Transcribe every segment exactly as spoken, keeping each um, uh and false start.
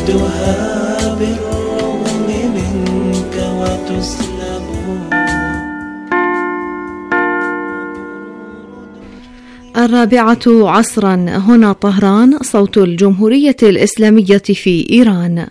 تفدها بالرغم منك وتسلب. الرابعة عصرا، هنا طهران، صوت الجمهورية الإسلامية في إيران.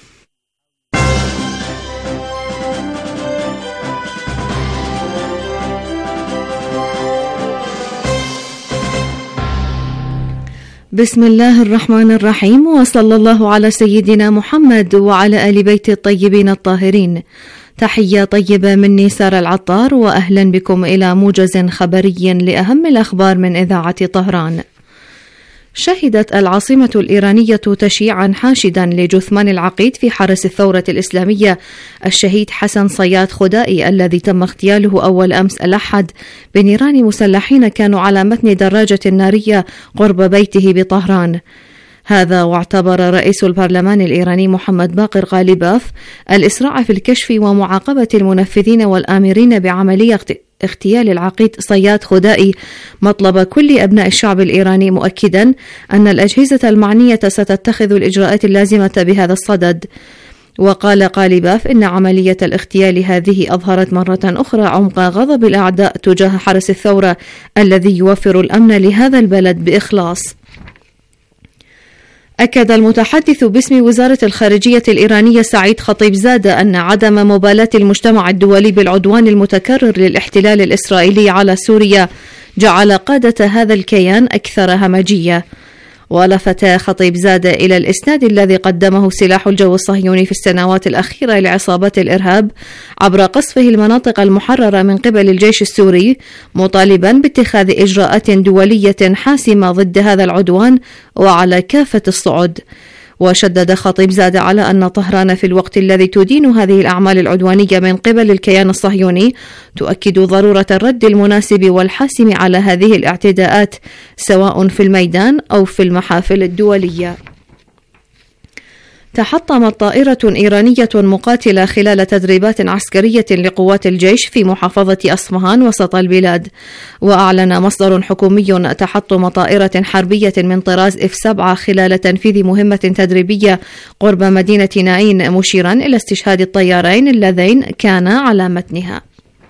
بسم الله الرحمن الرحيم، وصلى الله على سيدنا محمد وعلى آل بيت الطيبين الطاهرين. تحية طيبة مني سارة العطار، وأهلا بكم إلى موجز خبري لأهم الأخبار من إذاعة طهران. شهدت العاصمة الإيرانية تشييعا حاشدا لجثمان العقيد في حرس الثورة الإسلامية الشهيد حسن صياد خدائي، الذي تم اغتياله أول أمس الأحد بنيران مسلحين كانوا على متن دراجة نارية قرب بيته بطهران. هذا واعتبر رئيس البرلمان الإيراني محمد باقر غالباف الإسراع في الكشف ومعاقبة المنفذين والآمرين بعملية اغتيال العقيد صياد خدائي مطلب كل أبناء الشعب الإيراني، مؤكدا أن الأجهزة المعنية ستتخذ الإجراءات اللازمة بهذا الصدد. وقال غالباف إن عملية الاغتيال هذه أظهرت مرة أخرى عمق غضب الأعداء تجاه حرس الثورة الذي يوفر الأمن لهذا البلد بإخلاص. أكد المتحدث باسم وزارة الخارجية الإيرانية سعيد خطيبزادة أن عدم مبالاة المجتمع الدولي بالعدوان المتكرر للاحتلال الإسرائيلي على سوريا جعل قادة هذا الكيان أكثر همجية. ولفت خطيبزادة إلى الإسناد الذي قدمه سلاح الجو الصهيوني في السنوات الأخيرة لعصابات الإرهاب عبر قصفه المناطق المحررة من قبل الجيش السوري، مطالبا باتخاذ إجراءات دولية حاسمة ضد هذا العدوان وعلى كافة الصعد. وشدد خطيبزادة على أن طهران في الوقت الذي تدين هذه الأعمال العدوانية من قبل الكيان الصهيوني تؤكد ضرورة الرد المناسب والحاسم على هذه الاعتداءات سواء في الميدان أو في المحافل الدولية. تحطمت طائرة إيرانية مقاتلة خلال تدريبات عسكرية لقوات الجيش في محافظة أصفهان وسط البلاد. وأعلن مصدر حكومي تحطم طائرة حربية من طراز إف سبعة خلال تنفيذ مهمة تدريبية قرب مدينة نائين، مشيرا إلى استشهاد الطيارين اللذين كانا على متنها.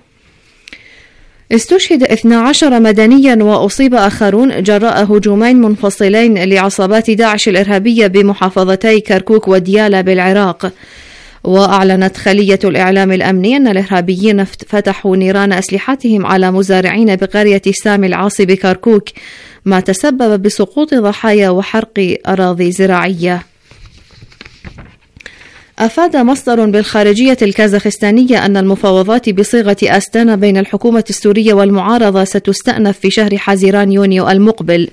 استشهد اثنا عشر مدنيا وأصيب آخرون جراء هجومين منفصلين لعصابات داعش الإرهابية بمحافظتي كركوك وديالى بالعراق. وأعلنت خلية الإعلام الأمني أن الإرهابيين فتحوا نيران أسلحتهم على مزارعين بقرية سامي العاصي بكركوك، ما تسبب بسقوط ضحايا وحرق أراضي زراعية. أفاد مصدر بالخارجية الكازاخستانية أن المفاوضات بصيغة أستانا بين الحكومة السورية والمعارضة ستستأنف في شهر حزيران يونيو المقبل.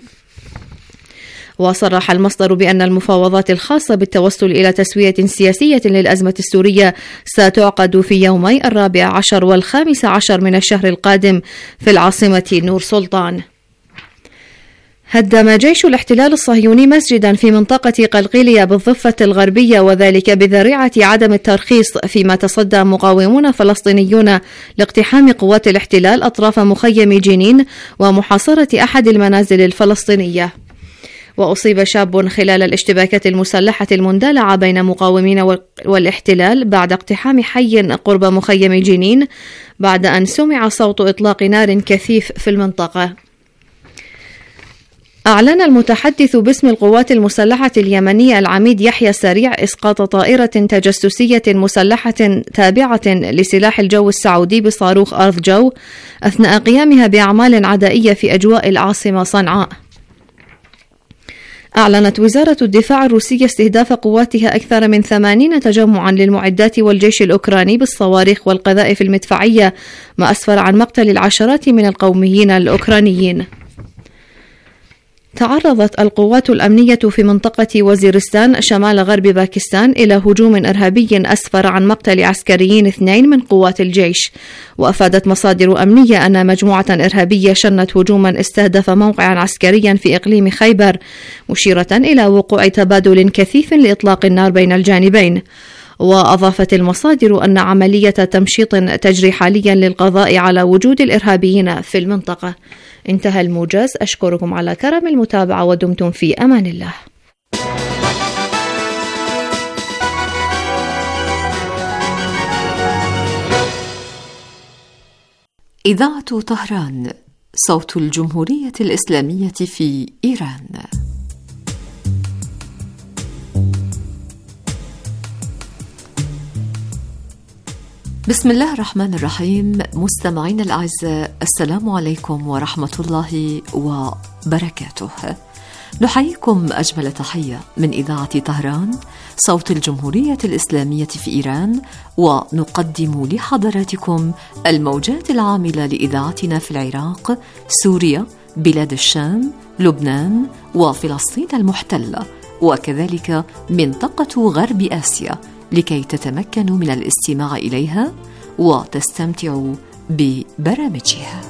وصرح المصدر بأن المفاوضات الخاصة بالتوصل إلى تسوية سياسية للأزمة السورية ستعقد في يومي الرابع عشر والخامس عشر من الشهر القادم في العاصمة نور سلطان. هدم جيش الاحتلال الصهيوني مسجدا في منطقة قلقيلية بالضفة الغربية، وذلك بذريعة عدم الترخيص، فيما تصدى مقاومون فلسطينيون لاقتحام قوات الاحتلال أطراف مخيم جنين ومحاصرة أحد المنازل الفلسطينية. وأصيب شاب خلال الاشتباكات المسلحة المندلعة بين مقاومين والاحتلال بعد اقتحام حي قرب مخيم جنين، بعد أن سمع صوت إطلاق نار كثيف في المنطقة. أعلن المتحدث باسم القوات المسلحة اليمنية العميد يحيى سريع إسقاط طائرة تجسسية مسلحة تابعة لسلاح الجو السعودي بصاروخ أرض جو أثناء قيامها بأعمال عدائية في أجواء العاصمة صنعاء. أعلنت وزارة الدفاع الروسية استهداف قواتها أكثر من ثمانين تجمعا للمعدات والجيش الأوكراني بالصواريخ والقذائف المدفعية، ما أسفر عن مقتل العشرات من القوميين الأوكرانيين. تعرضت القوات الأمنية في منطقة وزيرستان شمال غرب باكستان إلى هجوم إرهابي أسفر عن مقتل عسكريين اثنين من قوات الجيش. وأفادت مصادر أمنية أن مجموعة إرهابية شنت هجوما استهدف موقعا عسكريا في إقليم خيبر، مشيرة إلى وقوع تبادل كثيف لإطلاق النار بين الجانبين. وأضافت المصادر أن عملية تمشيط تجري حاليا للقضاء على وجود الإرهابيين في المنطقة. انتهى الموجز، أشكركم على كرم المتابعة ودمتم في أمان الله. إذاعة طهران، صوت الجمهورية الإسلامية في إيران. بسم الله الرحمن الرحيم. مستمعين الأعزاء، السلام عليكم ورحمة الله وبركاته. نحييكم أجمل تحية من إذاعة طهران، صوت الجمهورية الإسلامية في إيران، ونقدم لحضراتكم الموجات العاملة لإذاعتنا في العراق، سوريا، بلاد الشام، لبنان وفلسطين المحتلة، وكذلك منطقة غرب آسيا، لكي تتمكنوا من الاستماع إليها وتستمتعوا ببرامجها.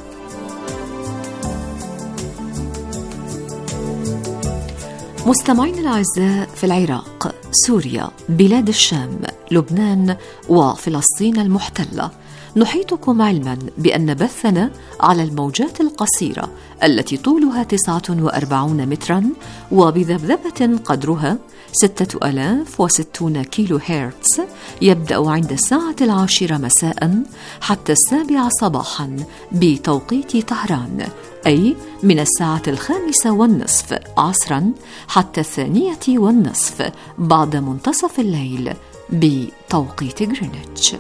مستمعين الأعزاء، في العراق، سوريا، بلاد الشام، لبنان وفلسطين المحتلة، نحيطكم علما بأن بثنا على الموجات القصيرة التي طولها تسعة وأربعون مترا وبذبذبة قدرها ستة آلاف وستون كيلو هرتز يبدأ عند الساعة العاشرة مساء حتى السابعة صباحا بتوقيت طهران، أي من الساعة الخامسة والنصف عصرا حتى الثانية والنصف بعد منتصف الليل بتوقيت غرينتش.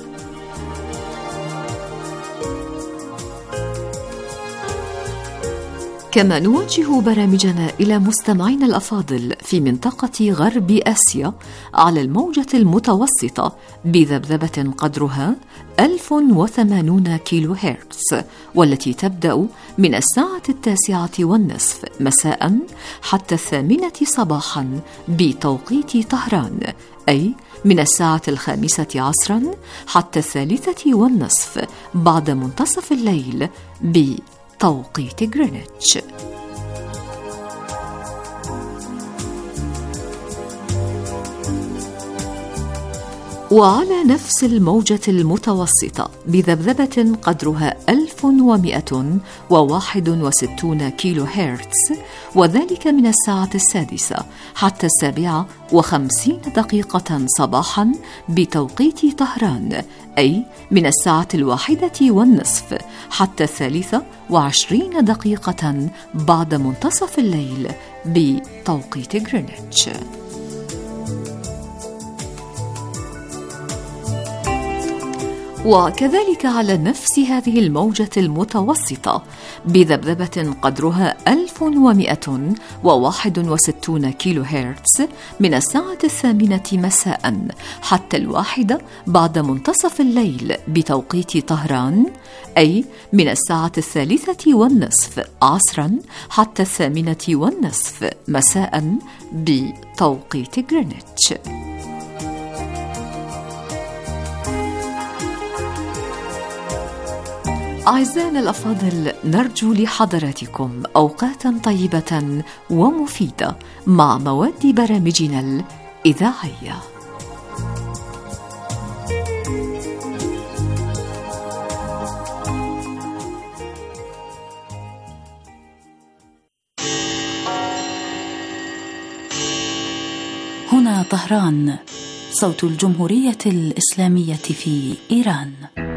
كما نوجه برامجنا إلى مستمعينا الأفاضل في منطقة غرب آسيا على الموجة المتوسطة بذبذبة قدرها ألف وثمانون كيلو هرتز، والتي تبدأ من الساعة التاسعة والنصف مساء حتى الثامنة صباحا بتوقيت طهران، أي من الساعة الخامسة عصرا حتى الثالثة والنصف بعد منتصف الليل بتوقيت غرينتش. وعلى نفس الموجة المتوسطة بذبذبة قدرها ألف ومئة وواحد وستون كيلو هرتز، وذلك من الساعة السادسة حتى السابعة وخمسين دقيقة صباحا بتوقيت طهران، أي من الساعة الواحدة والنصف حتى الثالثة وعشرين دقيقة بعد منتصف الليل بتوقيت غرينتش. وكذلك على نفس هذه الموجة المتوسطة بذبذبة قدرها ألف ومئة وواحد وستون كيلو هرتز من الساعة الثامنة مساء حتى الواحدة بعد منتصف الليل بتوقيت طهران، أي من الساعة الثالثة والنصف عصرا حتى الثامنة والنصف مساء بتوقيت غرينتش. أعزائنا الأفاضل، نرجو لحضراتكم أوقاتا طيبة ومفيدة مع مواد برامجنا الإذاعية. هنا طهران، صوت الجمهورية الإسلامية في إيران.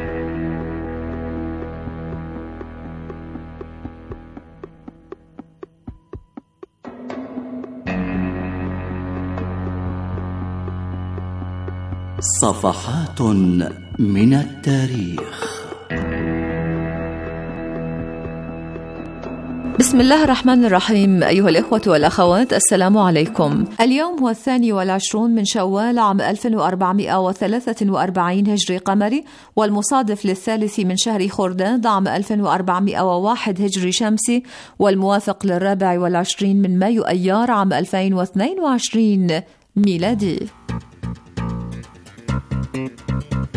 صفحات من التاريخ. بسم الله الرحمن الرحيم. أيها الإخوة والأخوات، السلام عليكم. اليوم هو الثاني والعشرون من شوال عام ألف وأربعمائة وثلاثة وأربعين هجري قمري، والمصادف للثالث من شهر خرداد عام ألف وأربعمائة وواحد هجري شمسي، والموافق للرابع والعشرين من مايو أيار عام ألفين واثنين وعشرين ميلادي.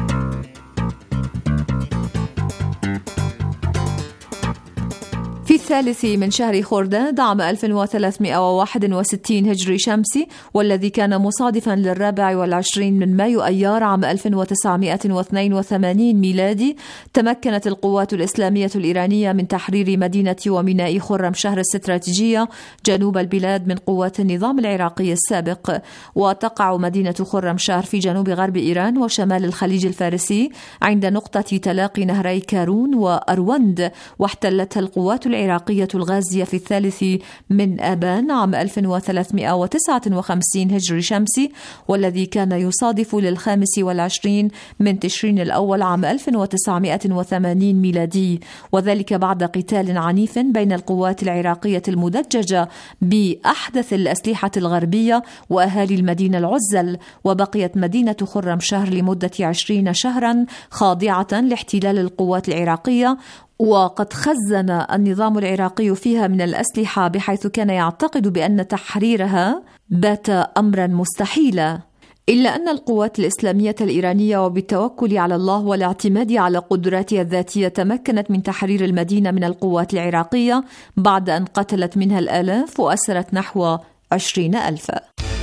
في الثالث من شهر خرداد عام ألف وثلاثمائة وواحد وستين هجري شمسي، والذي كان مصادفا للرابع والعشرين من مايو أيار عام ألف وتسعمائة واثنين وثمانين ميلادي، تمكنت القوات الإسلامية الإيرانية من تحرير مدينة وميناء خرمشهر الاستراتيجية جنوب البلاد من قوات النظام العراقي السابق. وتقع مدينة خرمشهر في جنوب غرب إيران وشمال الخليج الفارسي عند نقطة تلاقي نهري كارون وأروند، واحتلتها القوات العراقية الغازية في الثالث من آبان عام ألف وثلاثمائة وتسعة وخمسين هجري شمسي، والذي كان يصادف للخامس والعشرين من تشرين الأول عام ألف وتسعمائة وثمانين ميلادي، وذلك بعد قتال عنيف بين القوات العراقية المدججة بأحدث الأسلحة الغربية وأهالي المدينة العزل. وبقيت مدينة خرمشهر لمدة عشرين شهرا خاضعة لاحتلال القوات العراقية، وقد خزن النظام العراقي فيها من الأسلحة بحيث كان يعتقد بأن تحريرها بات أمرا مستحيلا. إلا أن القوات الإسلامية الإيرانية وبالتوكل على الله والاعتماد على قدراتها الذاتية تمكنت من تحرير المدينة من القوات العراقية بعد أن قتلت منها الآلاف وأسرت نحو عشرين ألفا.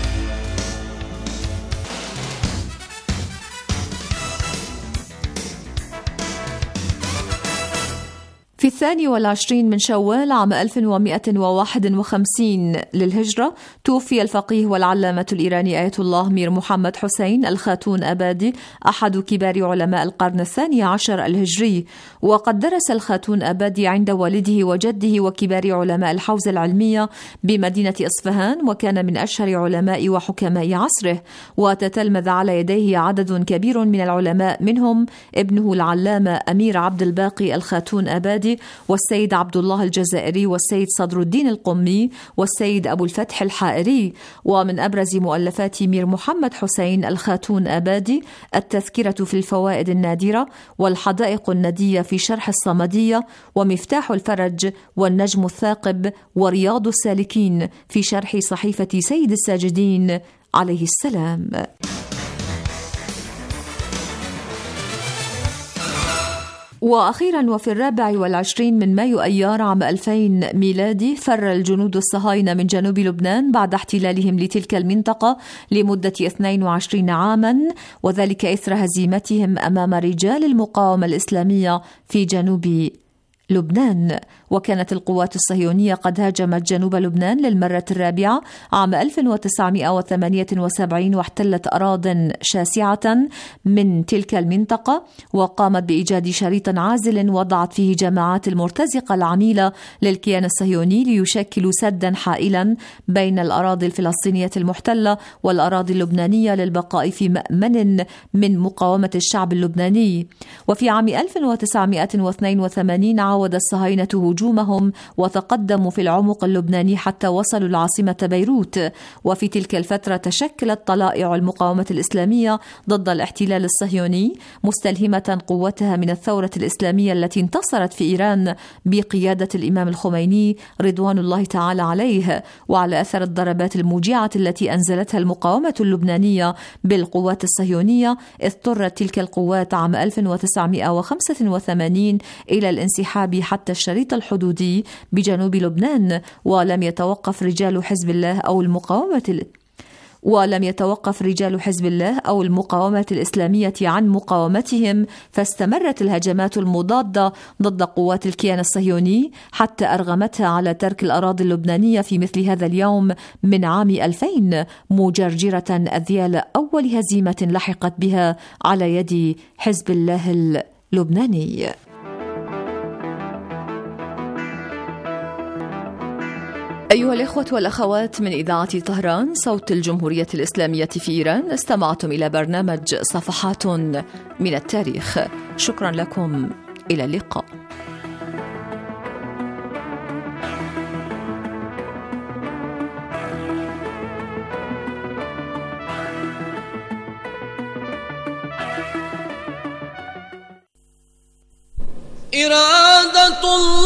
في الثاني والعشرين من شوال عام ألف ومائة وواحد وخمسين للهجرة توفي الفقيه والعلامة الإيراني آية الله مير محمد حسين الخاتون أبادي، أحد كبار علماء القرن الثاني عشر الهجري. وقد درس الخاتون أبادي عند والده وجده وكبار علماء الحوزة العلمية بمدينة إصفهان، وكان من أشهر علماء وحكماء عصره، وتتلمذ على يديه عدد كبير من العلماء، منهم ابنه العلامة أمير عبد الباقي الخاتون أبادي، والسيد عبد الله الجزائري، والسيد صدر الدين القمي، والسيد أبو الفتح الحائري. ومن أبرز مؤلفات مير محمد حسين الخاتون أبادي التذكرة في الفوائد النادرة، والحدائق الندية في شرح الصمدية، ومفتاح الفرج، والنجم الثاقب، ورياض السالكين في شرح صحيفة سيد الساجدين عليه السلام. وأخيرا وفي الرابع والعشرين من مايو أيار عام ألفين ميلادي فر الجنود الصهاينة من جنوب لبنان بعد احتلالهم لتلك المنطقة لمدة اثنين وعشرين عاما، وذلك إثر هزيمتهم أمام رجال المقاومة الإسلامية في جنوب لبنان. وكانت القوات الصهيونية قد هاجمت جنوب لبنان للمرة الرابعة عام ألف وتسعمائة وثمانية وسبعين، واحتلت أراضٍ شاسعة من تلك المنطقة، وقامت بإيجاد شريط عازل وضعت فيه جماعات المرتزقة العميلة للكيان الصهيوني ليشكلوا سدا حائلا بين الأراضي الفلسطينية المحتلة والأراضي اللبنانية للبقاء في مأمن من مقاومة الشعب اللبناني. وفي عام ألف وتسعمائة واثنين وثمانين عاود الصهاينة هجومهم وتقدموا في العمق اللبناني حتى وصلوا العاصمة بيروت. وفي تلك الفترة تشكلت طلائع المقاومة الإسلامية ضد الاحتلال الصهيوني، مستلهمة قوتها من الثورة الإسلامية التي انتصرت في إيران بقيادة الإمام الخميني رضوان الله تعالى عليه. وعلى أثر الضربات الموجعة التي أنزلتها المقاومة اللبنانية بالقوات الصهيونية، اضطرت تلك القوات عام ألف وتسعمائة وخمسة وثمانين إلى الانسحاب حتى الشريط الحدودي بجنوب لبنان، ولم يتوقف رجال حزب الله أو المقاومة ولم يتوقف رجال حزب الله أو المقاومة الإسلامية عن مقاومتهم، فاستمرت الهجمات المضادة ضد قوات الكيان الصهيوني حتى أرغمتها على ترك الأراضي اللبنانية في مثل هذا اليوم من عام ألفين، مجرجرة أذيال أول هزيمة لحقت بها على يد حزب الله اللبناني. أيها الإخوة والأخوات من إذاعة طهران صوت الجمهورية الإسلامية في إيران، استمعتم إلى برنامج صفحات من التاريخ. شكرا لكم، إلى اللقاء. إرادة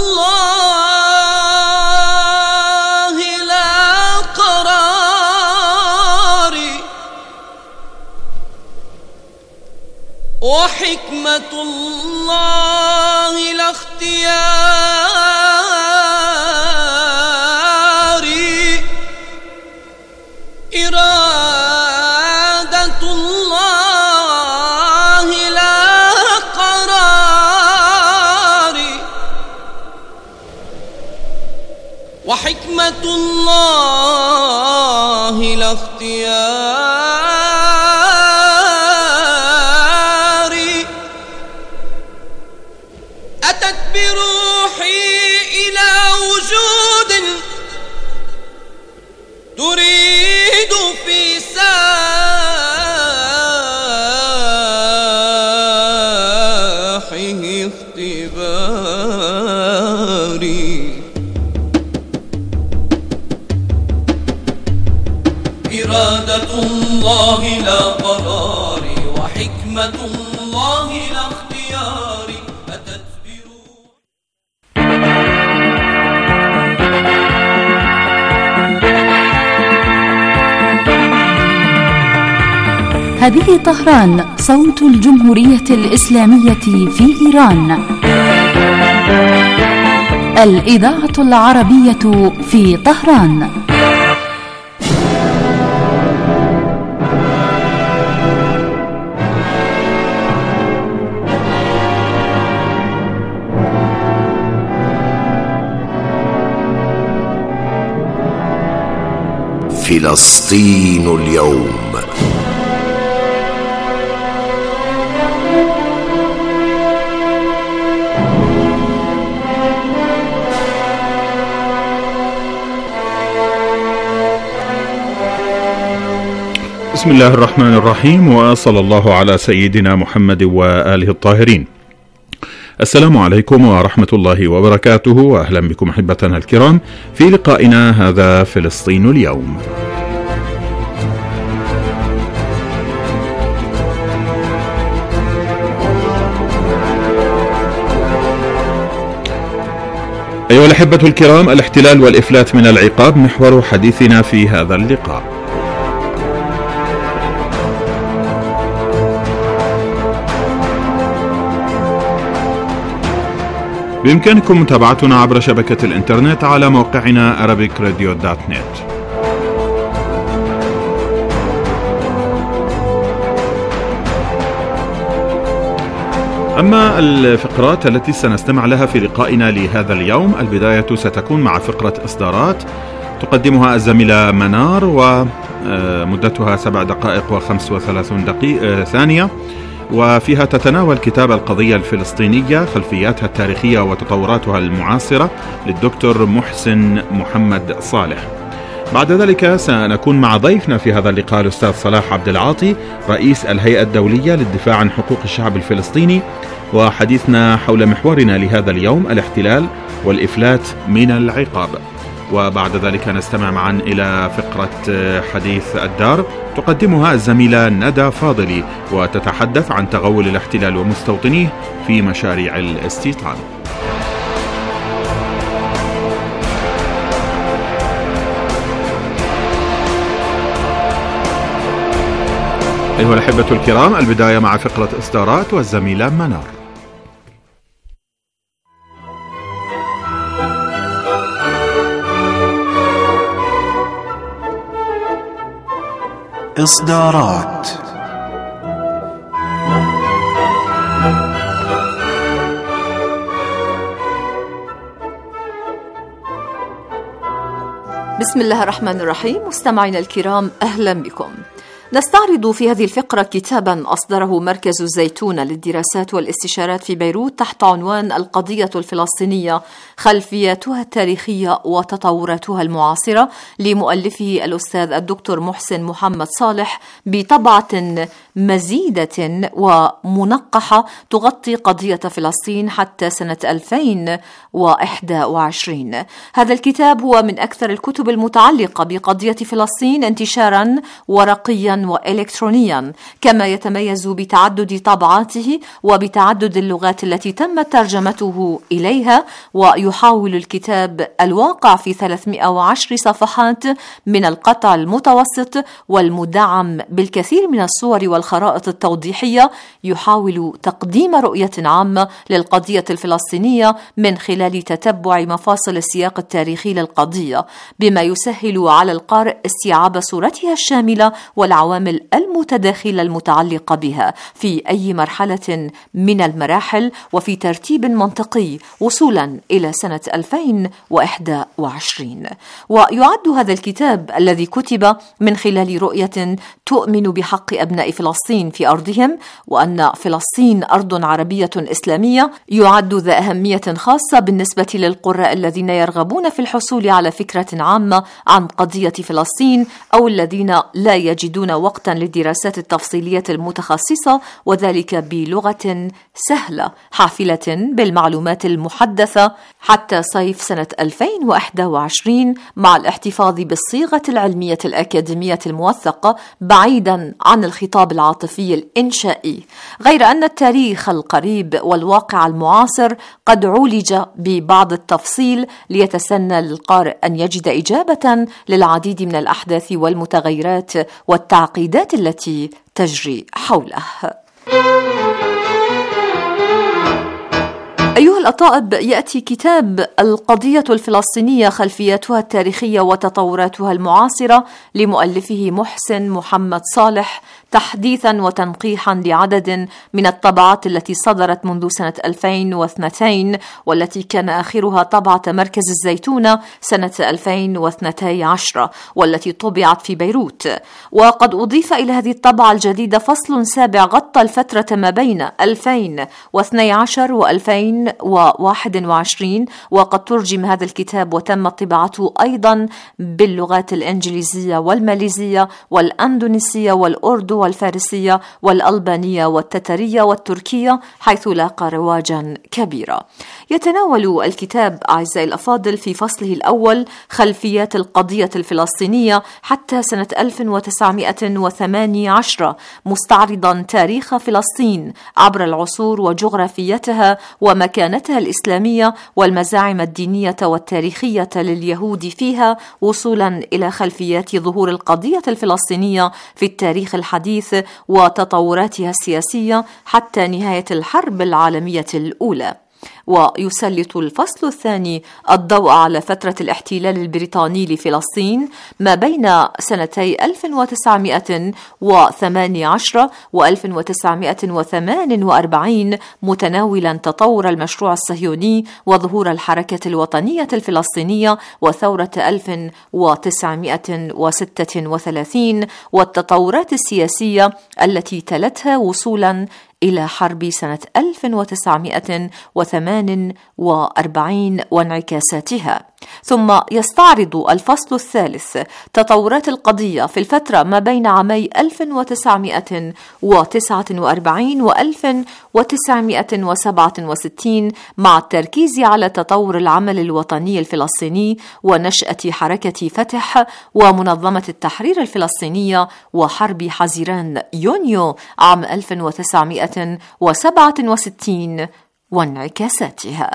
الله لا قرار، وحكمة الله لا اختيار. إرادة الله لا قراري، وحكمة الله لا اختياري. أتت بروحي إلى وجود تريد في ساحه اختباري. إرادة الله لا قراري، وحكمة الله لا اختياري. أتت هذه طهران، صوت الجمهورية الإسلامية في إيران. الإذاعة العربية في طهران. فلسطين اليوم. بسم الله الرحمن الرحيم، وصلى الله على سيدنا محمد وآله الطاهرين. السلام عليكم ورحمة الله وبركاته، وأهلا بكم أحبتنا الكرام في لقائنا هذا فلسطين اليوم. أيها الأحبة الكرام، الاحتلال والإفلات من العقاب محور حديثنا في هذا اللقاء. بإمكانكم متابعتنا عبر شبكة الإنترنت على موقعنا arabic radio dot net. أما الفقرات التي سنستمع لها في لقائنا لهذا اليوم، البداية ستكون مع فقرة إصدارات تقدمها الزميلة منار، ومدتها سبع دقائق وخمس وثلاثون دقيقة ثانية، وفيها تتناول كتاب القضية الفلسطينية، خلفياتها التاريخية وتطوراتها المعاصرة، للدكتور محسن محمد صالح. بعد ذلك سنكون مع ضيفنا في هذا اللقاء الأستاذ صلاح عبد العاطي، رئيس الهيئة الدولية للدفاع عن حقوق الشعب الفلسطيني، وحديثنا حول محورنا لهذا اليوم، الاحتلال والإفلات من العقاب. وبعد ذلك نستمع معا إلى فقرة حديث الدار تقدمها الزميلة ندى فاضلي، وتتحدث عن تغول الاحتلال ومستوطنيه في مشاريع الاستيطان. أيها الأحبة الكرام، البداية مع فقرة إصدارات والزميلة منار. إصدارات. بسم الله الرحمن الرحيم. مستمعينا الكرام، أهلا بكم. نستعرض في هذه الفقرة كتابا أصدره مركز الزيتون للدراسات والاستشارات في بيروت تحت عنوان القضية الفلسطينية، خلفياتها التاريخية وتطوراتها المعاصرة، لمؤلفه الأستاذ الدكتور محسن محمد صالح، بطبعة مزيدة ومنقحة تغطي قضية فلسطين حتى سنة ألفين وواحد وعشرين. هذا الكتاب هو من أكثر الكتب المتعلقة بقضية فلسطين انتشارا ورقيا وإلكترونيا، كما يتميز بتعدد طبعاته وبتعدد اللغات التي تم ترجمته إليها. ويحاول الكتاب الواقع في ثلاثمائة وعشر صفحات من القطع المتوسط والمدعم بالكثير من الصور والخطوط والخرائط التوضيحية يحاول تقديم رؤية عامة للقضية الفلسطينية من خلال تتبع مفاصل السياق التاريخي للقضية، بما يسهل على القارئ استيعاب صورتها الشاملة والعوامل المتداخلة المتعلقة بها في أي مرحلة من المراحل وفي ترتيب منطقي وصولا إلى سنة ألفين وواحد وعشرين. ويعد هذا الكتاب الذي كتب من خلال رؤية تؤمن بحق أبناء فلسطين في أرضهم وأن فلسطين أرض عربية إسلامية يعد ذا أهمية خاصة بالنسبة للقراء الذين يرغبون في الحصول على فكرة عامة عن قضية فلسطين أو الذين لا يجدون وقتا للدراسات التفصيلية المتخصصة، وذلك بلغة سهلة حافلة بالمعلومات المحدثة حتى صيف سنة ألفين وواحد وعشرين، مع الاحتفاظ بالصيغة العلمية الأكاديمية الموثقة بعيدا عن الخطاب العاطفي الإنشائي. غير أن التاريخ القريب والواقع المعاصر قد عولج ببعض التفصيل ليتسنى للقارئ أن يجد إجابة للعديد من الأحداث والمتغيرات والتعقيدات التي تجري حوله. أيها الأطائب، يأتي كتاب القضية الفلسطينية خلفياتها التاريخية وتطوراتها المعاصرة لمؤلفه محسن محمد صالح تحديثا وتنقيحا لعدد من الطبعات التي صدرت منذ سنة ألفين واثنين والتي كان آخرها طبعة مركز الزيتونة سنة ألفين واثني عشر والتي طبعت في بيروت. وقد أضيف إلى هذه الطبعة الجديدة فصل سابع غطى الفترة ما بين ألفين واثني عشر وألفين وواحد وعشرين، وقد ترجم هذا الكتاب وتم طباعته أيضا باللغات الإنجليزية والماليزية والأندونيسية والأردو والفارسية والألبانية والتترية والتركية، حيث لاقى رواجا كبيرا. يتناول الكتاب أعزائي الأفاضل في فصله الأول خلفيات القضية الفلسطينية حتى سنة ألف وتسعمائة وثمانية عشر، مستعرضا تاريخ فلسطين عبر العصور وجغرافيتها ومكانتها الإسلامية والمزاعم الدينية والتاريخية لليهود فيها، وصولا إلى خلفيات ظهور القضية الفلسطينية في التاريخ الحديث وتطوراتها السياسية حتى نهاية الحرب العالمية الأولى. ويسلط الفصل الثاني الضوء على فترة الاحتلال البريطاني لفلسطين ما بين سنتي ألف وتسعمائة وثمانية عشر وألف وتسعمائة وثمان وأربعين، متناولا تطور المشروع الصهيوني وظهور الحركة الوطنية الفلسطينية وثورة ألف وتسعمائة وستة وثلاثين والتطورات السياسية التي تلتها وصولا إلى حرب سنة ألف وتسعمائة وثمان وأربعين وانعكاساتها. ثم يستعرض الفصل الثالث تطورات القضية في الفترة ما بين عامي ألف وتسعمائة وتسعة وأربعين وألف وتسعمائة وسبعة وستين، مع التركيز على تطور العمل الوطني الفلسطيني ونشأة حركة فتح ومنظمة التحرير الفلسطينية وحرب حزيران يونيو عام ألف وتسعمائة وسبعة وستين وانعكاساتها.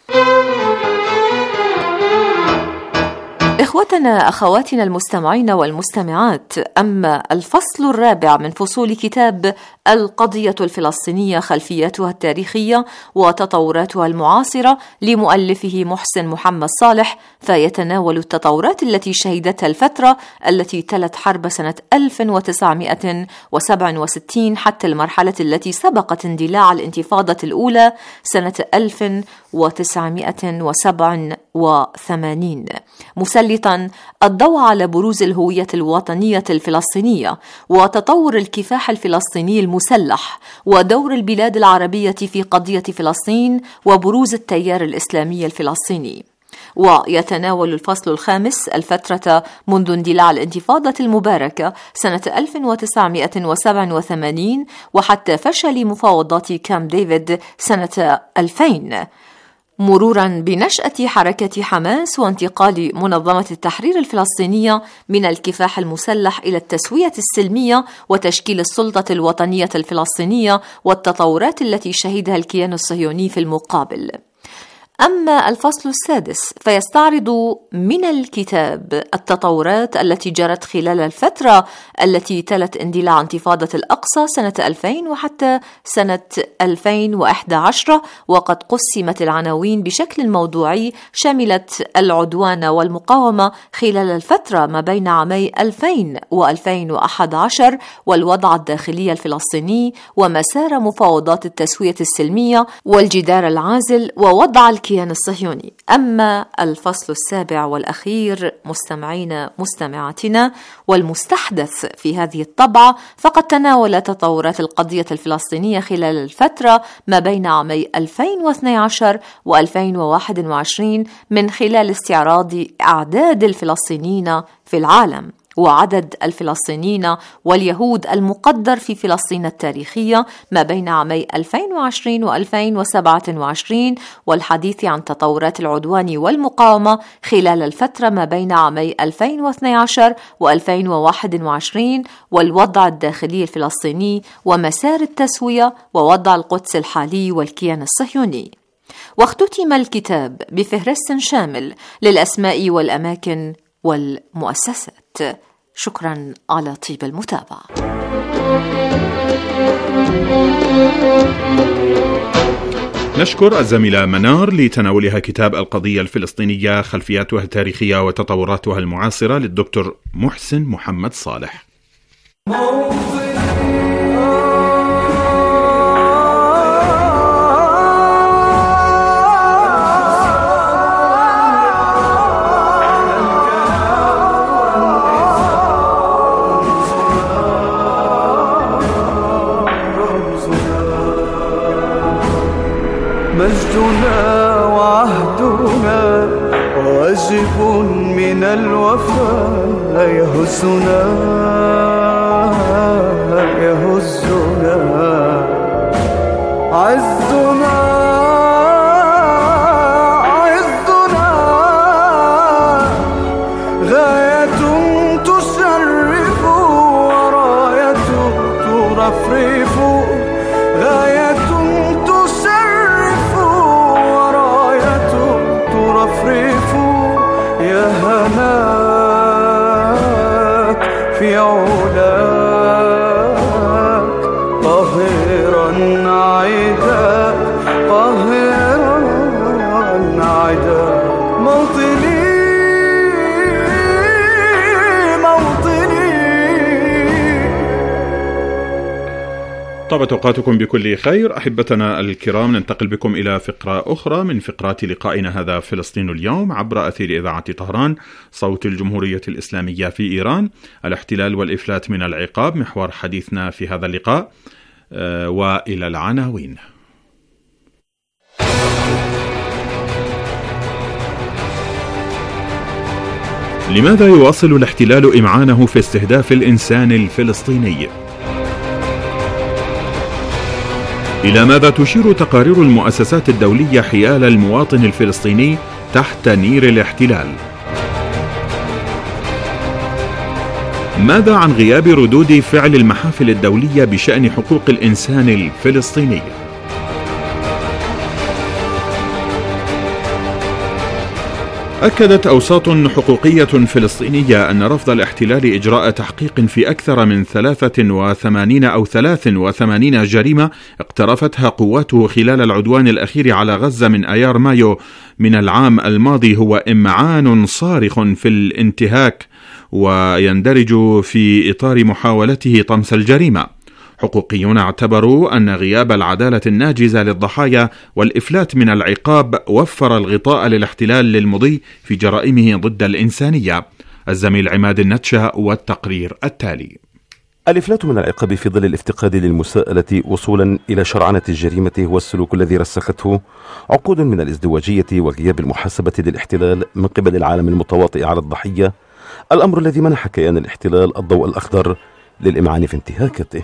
إخوتنا أخواتنا المستمعين والمستمعات، أما الفصل الرابع من فصول كتاب القضية الفلسطينية خلفياتها التاريخية وتطوراتها المعاصرة لمؤلفه محسن محمد صالح، فيتناول التطورات التي شهدتها الفترة التي تلت حرب سنة ألف وتسعمائة وسبعة وستين حتى المرحلة التي سبقت اندلاع الانتفاضة الأولى سنة ألف وتسعمائة وسبعة وثمانين، مسلطا الضوء على بروز الهوية الوطنية الفلسطينية وتطور الكفاح الفلسطيني المسلح ودور البلاد العربية في قضية فلسطين وبروز التيار الإسلامي الفلسطيني. ويتناول الفصل الخامس الفترة منذ اندلاع الانتفاضة المباركة سنة ألف وتسعمائة وسبعة وثمانين وحتى فشل مفاوضات كامب ديفيد سنة ألفين، مرورا بنشأة حركة حماس وانتقال منظمة التحرير الفلسطينية من الكفاح المسلح إلى التسوية السلمية وتشكيل السلطة الوطنية الفلسطينية والتطورات التي شهدها الكيان الصهيوني في المقابل. أما الفصل السادس فيستعرض من الكتاب التطورات التي جرت خلال الفترة التي تلت اندلاع انتفاضة الأقصى سنة ألفين وحتى سنة ألفين وإحدى عشر، وقد قسمت العناوين بشكل موضوعي شملت العدوان والمقاومة خلال الفترة ما بين عامي ألفين وألفين وأحد عشر، والوضع الداخلي الفلسطيني، ومسار مفاوضات التسوية السلمية، والجدار العازل، ووضع الكيان الصهيوني. أما الفصل السابع والأخير مستمعين مستمعاتنا والمستحدث في هذه الطبعة فقد تناول تطورات القضية الفلسطينية خلال الفترة ما بين عامي ألفين واثني عشر وألفين وواحد وعشرين من خلال استعراض أعداد الفلسطينيين في العالم وعدد الفلسطينيين واليهود المقدر في فلسطين التاريخية ما بين عامي ألفين وعشرين وألفين وسبعة وعشرين، والحديث عن تطورات العدوان والمقاومة خلال الفترة ما بين عامي ألفين واثني عشر وألفين وواحد وعشرين، والوضع الداخلي الفلسطيني، ومسار التسوية، ووضع القدس الحالي والكيان الصهيوني. واختتم الكتاب بفهرست شامل للأسماء والأماكن والمؤسسات. شكرا على طيب المتابعة. نشكر الزميلة منار لتناولها كتاب القضية الفلسطينية، خلفياتها التاريخية وتطوراتها المعاصرة، للدكتور محسن محمد صالح. مجدنا وعهدنا واجب من الوفاء يهزنا يهزنا عزنا عزنا غاية تشرف وراية ترفرف غاية يا هناك في علاك طاهرا عيدا طاهرا عيدا موطني موطني. طابت أوقاتكم بكل خير أحبتنا الكرام. ننتقل بكم إلى فقرة أخرى من فقرات لقائنا هذا فلسطين اليوم عبر أثير إذاعة طهران صوت الجمهورية الإسلامية في إيران. الاحتلال والإفلات من العقاب محور حديثنا في هذا اللقاء، أه وإلى العناوين. لماذا يواصل الاحتلال إمعانه في استهداف الإنسان الفلسطيني؟ إلى ماذا تشير تقارير المؤسسات الدولية حيال المواطن الفلسطيني تحت نير الاحتلال؟ ماذا عن غياب ردود فعل المحافل الدولية بشأن حقوق الإنسان الفلسطيني؟ أكدت أوساط حقوقية فلسطينية أن رفض الاحتلال إجراء تحقيق في أكثر من ثلاثة وثمانين أو ثلاث وثمانين جريمة اقترفتها قواته خلال العدوان الأخير على غزة من أيار مايو من العام الماضي هو إمعان صارخ في الانتهاك، ويندرج في إطار محاولته طمس الجريمة. حقوقيون اعتبروا أن غياب العدالة الناجزة للضحايا والإفلات من العقاب وفر الغطاء للاحتلال للمضي في جرائمه ضد الإنسانية. الزميل عماد النتشا والتقرير التالي. الإفلات من العقاب في ظل الافتقاد للمساءلة وصولا إلى شرعنة الجريمة هو السلوك الذي رسخته عقود من الازدواجية وغياب المحاسبة للاحتلال من قبل العالم المتواطئ على الضحية، الأمر الذي منح كيان الاحتلال الضوء الأخضر للإمعان في انتهاكاته.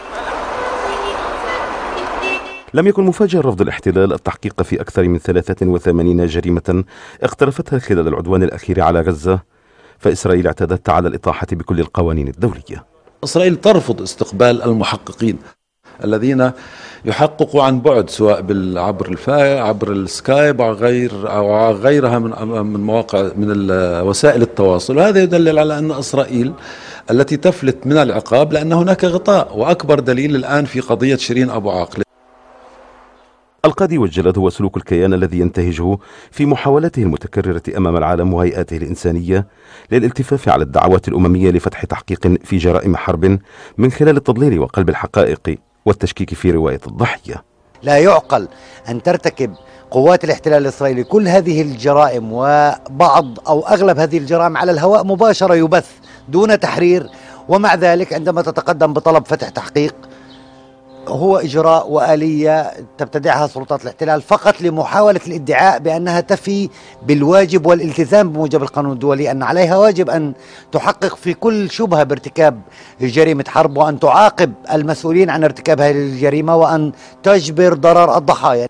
لم يكن مفاجئا رفض الاحتلال التحقيق في أكثر من ثلاثة وثمانين جريمة اقترفتها خلال العدوان الأخير على غزة، فإسرائيل اعتادت على الإطاحة بكل القوانين الدولية. إسرائيل ترفض استقبال المحققين الذين يحققوا عن بعد، سواء عبر الفا عبر السكايب أو غير أو غيرها من من مواقع من وسائل التواصل. وهذا يدلل على أن إسرائيل التي تفلت من العقاب لأن هناك غطاء، وأكبر دليل الآن في قضية شيرين أبو عاقل. القاضي والجلاد هو سلوك الكيان الذي ينتهجه في محاولته المتكررة أمام العالم وهيئاته الإنسانية للالتفاف على الدعوات الأممية لفتح تحقيق في جرائم حرب من خلال التضليل وقلب الحقائق والتشكيك في رواية الضحية. لا يعقل أن ترتكب قوات الاحتلال الإسرائيلي كل هذه الجرائم وبعض أو أغلب هذه الجرائم على الهواء مباشرة يبث دون تحرير، ومع ذلك عندما تتقدم بطلب فتح تحقيق هو إجراء وآلية تبتدعها سلطات الاحتلال فقط لمحاولة الادعاء بأنها تفي بالواجب والالتزام بموجب القانون الدولي، أن عليها واجب أن تحقق في كل شبهة بارتكاب جريمة حرب، وأن تعاقب المسؤولين عن ارتكاب هذه الجريمة، وأن تجبر ضرر الضحايا.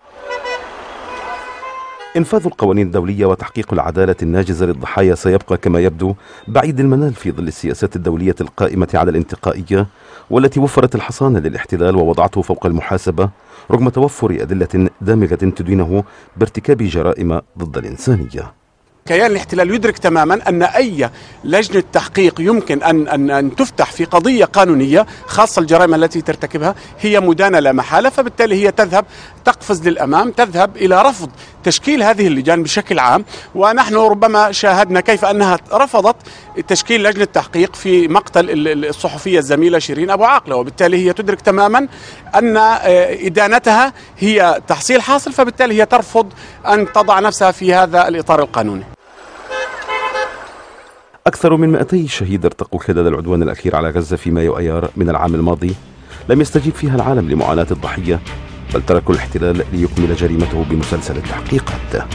إنفاذ القوانين الدولية وتحقيق العدالة الناجزة للضحايا سيبقى كما يبدو بعيد المنال في ظل السياسات الدولية القائمة على الانتقائية والتي وفرت الحصانة للاحتلال ووضعته فوق المحاسبة رغم توفر أدلة دامغة تدينه بارتكاب جرائم ضد الإنسانية. كيان الاحتلال يدرك تماما أن أي لجنة تحقيق يمكن أن, أن, أن تفتح في قضية قانونية خاصة الجرائم التي ترتكبها هي مدانة لا محالة، فبالتالي هي تذهب تقفز للأمام، تذهب إلى رفض تشكيل هذه اللجان بشكل عام. ونحن ربما شاهدنا كيف أنها رفضت تشكيل لجنة تحقيق في مقتل الصحفية الزميلة شيرين أبو عاقلة، وبالتالي هي تدرك تماما أن إدانتها هي تحصيل حاصل، فبالتالي هي ترفض أن تضع نفسها في هذا الإطار القانوني. أكثر من مئتي شهيد ارتقوا خلال العدوان الأخير على غزة في مايو أيار من العام الماضي لم يستجيب فيها العالم لمعاناة الضحية، بل تركوا الاحتلال ليكمل جريمته بمسلسل التحقيقات.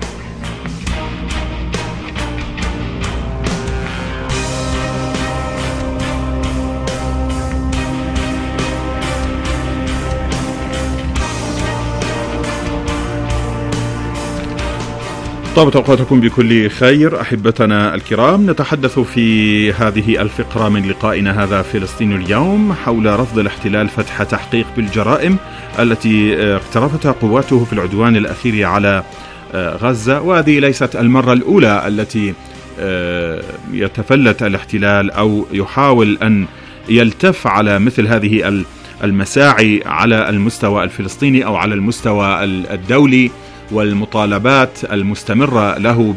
طابت أوقاتكم بكل خير أحبتنا الكرام. نتحدث في هذه الفقرة من لقائنا هذا فلسطين اليوم حول رفض الاحتلال فتح تحقيق بالجرائم التي اقترفتها قواته في العدوان الأخير على غزة، وهذه ليست المرة الأولى التي يتفلت الاحتلال أو يحاول أن يلتف على مثل هذه المساعي على المستوى الفلسطيني أو على المستوى الدولي، والمطالبات المستمرة له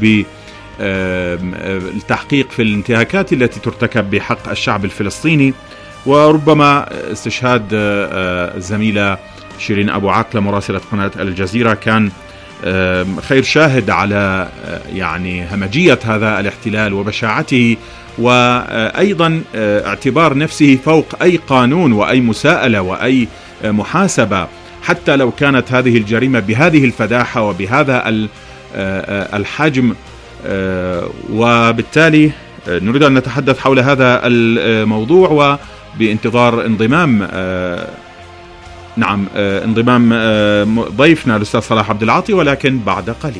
بالتحقيق في الانتهاكات التي ترتكب بحق الشعب الفلسطيني. وربما استشهاد الزميلة شيرين أبو عاقلة مراسلة قناة الجزيرة كان خير شاهد على يعني همجية هذا الاحتلال وبشاعته، وأيضا اعتبار نفسه فوق أي قانون وأي مساءلة وأي محاسبة، حتى لو كانت هذه الجريمة بهذه الفداحة وبهذا الحجم. وبالتالي نريد أن نتحدث حول هذا الموضوع وبانتظار انضمام نعم انضمام ضيفنا الأستاذ صلاح عبد العاطي، ولكن بعد قليل.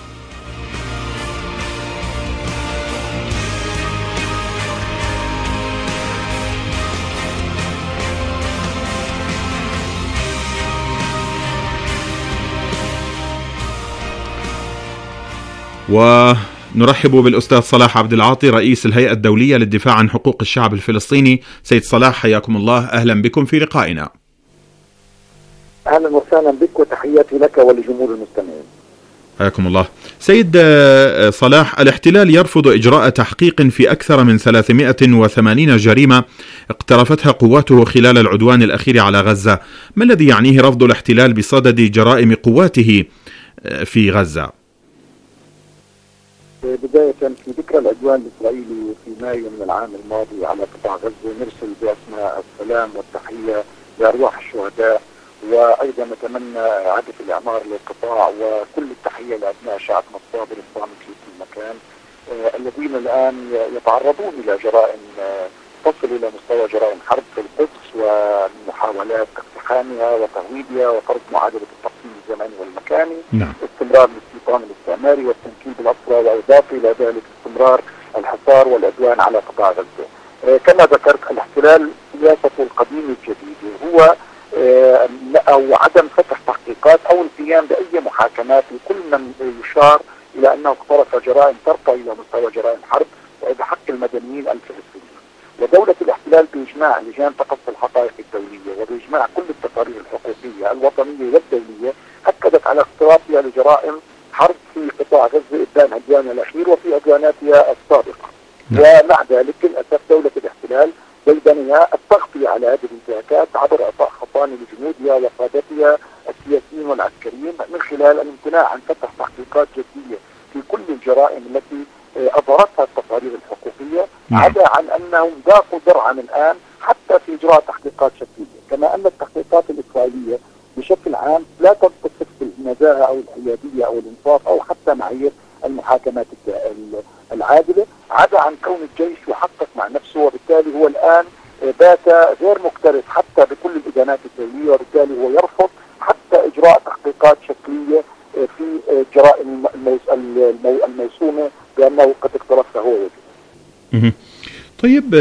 ونرحب بالأستاذ صلاح عبد العاطي رئيس الهيئة الدولية للدفاع عن حقوق الشعب الفلسطيني. سيد صلاح حياكم الله، أهلا بكم في لقائنا. أهلا وسهلا بك وتحياتي لك ولجمهور المستمعين. حياكم الله. سيد صلاح، الاحتلال يرفض إجراء تحقيق في أكثر من ثلاثمائة وثمانين جريمة اقترفتها قواته خلال العدوان الأخير على غزة. ما الذي يعنيه رفض الاحتلال بصدد جرائم قواته في غزة؟ بداية في ذكرى العدوان الإسرائيلي في مايو من العام الماضي على قطاع غزة نرسل بأسماء السلام والتحية لأرواح الشهداء، وأيضا نتمنى إعادة الإعمار للقطاع وكل التحية لأبناء شعبنا الصابر الصامت في كل مكان آه الذين الآن يتعرضون إلى جرائم آه تصل إلى مستوى جرائم حرب في القدس ومحاولات اقتحامها وتهويدها وفرض معادلة التقسيم الزمني والمكاني. نعم. استمرار الاستيطان الاستعماري والتمكين بالأسرى، وإضافة إلى ذلك استمرار الحصار والعدوان على قطاع غزة. آه كما ذكرت، الاحتلال سياسته القديمة الجديدة هو باجماع لجان تقصي الحقائق الدوليه وباجماع كل التقارير الحقوقيه الوطنيه والدوليه اكدت على اقترافها لجرائم حرب في قطاع غزه ابان عدوانها الاخير وفي عدواناتها السابقه. ومع ذلك للاسف دوله الاحتلال بيدنها التغطيه على هذه الانتهاكات عبر اعطاء حصانه لجنودها وقادتها السياسيين والعسكريين من خلال الامتناع عن فتح تحقيقات جديه في كل الجرائم التي اظهرتها التقارير الحقوقيه، عدا عن انهم ذاقوا ذرعا الان حتى في اجراء تحقيقات شكليه، كما ان التحقيقات الاسرائيليه بشكل عام لا تتصف بالنزاهه او الحياديه او الانصاف او حتى معايير المحاكمات العادله، عدا عن كون الجيش يحقق مع نفسه، وبالتالي هو الان بات غير مكترث حتى بكل الادانات الدوليه، وبالتالي هو يرفض حتى اجراء تحقيقات شكليه في جرائم الموسومه بانه قد اقترفها هو وجهه. طيب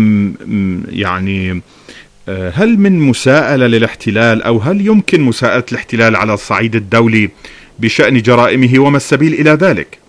يعني هل من مساءلة للاحتلال أو هل يمكن مساءلة الاحتلال على الصعيد الدولي بشأن جرائمه وما السبيل إلى ذلك؟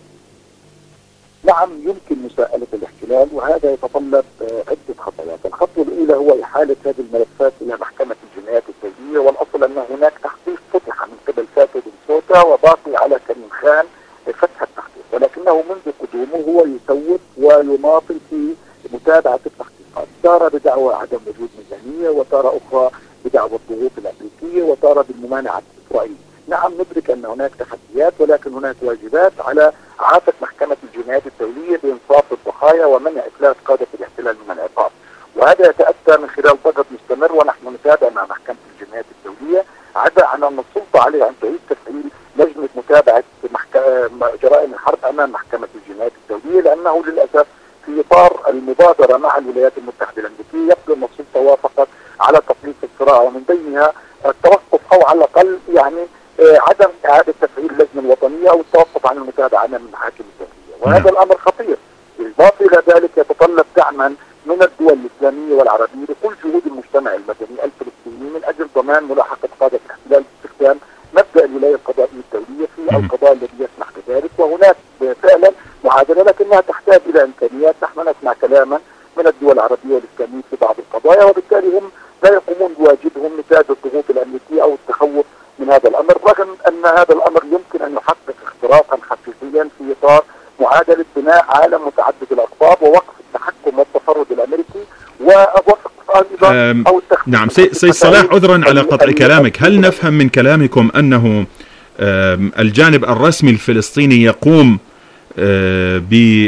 نعم يمكن مساءلة الاحتلال، وهذا يتطلب عدة خطوات. الخطوة الأولى هو إحالة هذه الملفات إلى محكمة الجنايات الدولية، والأصل أن هناك تحقيق فتح من قبل فاتو بن سوتا وباقي على كريم خان فتح التحقيق، ولكنه منذ قدومه هو يسوف ويماطل في متابعة التحقيقات، تارة بدعوى عدم وجود ميزانية، وتارة أخرى بدعوى الضغوط الأمريكية، وتارة بالممانعة الإسرائيلية. نعم ندرك أن هناك تحديات، ولكن هناك واجبات على عافة محكمة الجنايات الدولية بإنصاف الضحايا ومنع إفلات قادة الاحتلال من العقاب، وهذا يتأتى من خلال ضغط مستمر ونحن نتابع مع محكمة الجنايات الدولية، عدا عن أن السلطة عليها أن تعيد تفعيل لجنة متابعة جرائم الحرب أمام محكمة الجنايات الدولية، لأنه للأسف في إطار المبادرة مع الولايات المتحدة الأمريكية يبدو أن السلطة وافقت على تقليص الصراع، ومن بينها التوقف أو على الأقل يعني عدم إعادة تفعيل اللجنة الوطنية أو التوقف عن المتابعة أمام المحاكم الدولية، وهذا الأمر خطير. بالإضافة إلى ذلك يتطلب دعما من الدول الإسلامية والعربية بكل جهود المجتمع المدني الفلسطيني من أجل ضمان ملاحقة قادة الاحتلال باستخدام مبدأ الولاية القضائية الدولية في القضاء الذي يسمح بذلك، وهناك فعلا معادلة لكنها تحتاج إلى إمكانيات. نحن نسمع كلاما من الدول العربية والإسلامية في بعض القضايا، وبالتالي هم لا يقومون بواجبهم نتاج الضغوط الأمريكية أو التخوف من هذا الأمر، رغم أن هذا الأمر يمكن أن يحقق اختراقا حقيقيا في إطار معادلة بناء عالم متعدد الأقطاب ووقف التحكم والتفرد الأمريكي ووقف أيضا أو التخطيط. نعم سي صلاح، عذرا على قطع كلامك، هل نفهم من كلامكم أنه الجانب الرسمي الفلسطيني يقوم ب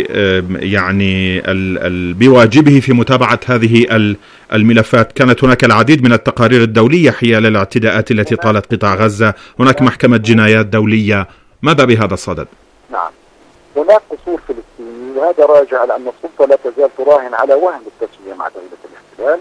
يعني بواجبه في متابعة هذه الملفات؟ كانت هناك العديد من التقارير الدولية حيال الاعتداءات التي طالت قطاع غزة، هناك محكمة جنايات دولية، ماذا بهذا الصدد؟ نعم هناك قصور فلسطيني، وهذا راجع على أن السلطة لا تزال تراهن على وهم التسوية مع دولة الاحتلال،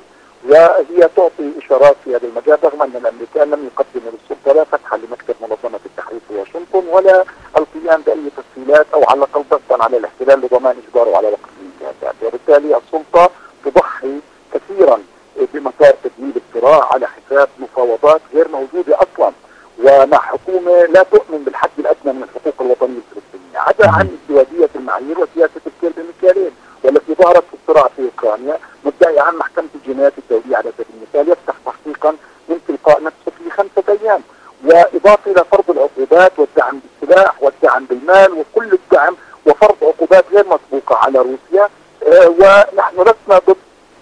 وهي تعطي إشارات في هذا المجال، رغم أن الأمريكان لم يقدموا للسلطة لا فتحا لمكتب منظمة التحرير في واشنطن ولا القيام بأي تسهيلات أو على الأقل ضغطا على الاحتلال لضمان إجباره على وقف الانتهاكات، وبالتالي السلطة تضحي كثيرا بمسار تدوير الصراع على حساب مفاوضات غير موجودة أصلا، ومع حكومة لا تؤمن بالحد الأدنى من الحقوق الوطنية الفلسطينية، عدا عن ازدواجية المعايير وسياسة الكيل بمكيالين، والتي ظهرت في الصراع في أوكرانيا، مدعي عن محكمة الجنايات الدولية على سبيل المثال يفتح تحقيقا من تلقاء نفسه في خمسة أيام، وإضافة إلى فرض العقوبات والدعم بالسلاح والدعم بالمال وكل الدعم وفرض عقوبات غير مسبوقة على روسيا. آه ونحن لسنا ضد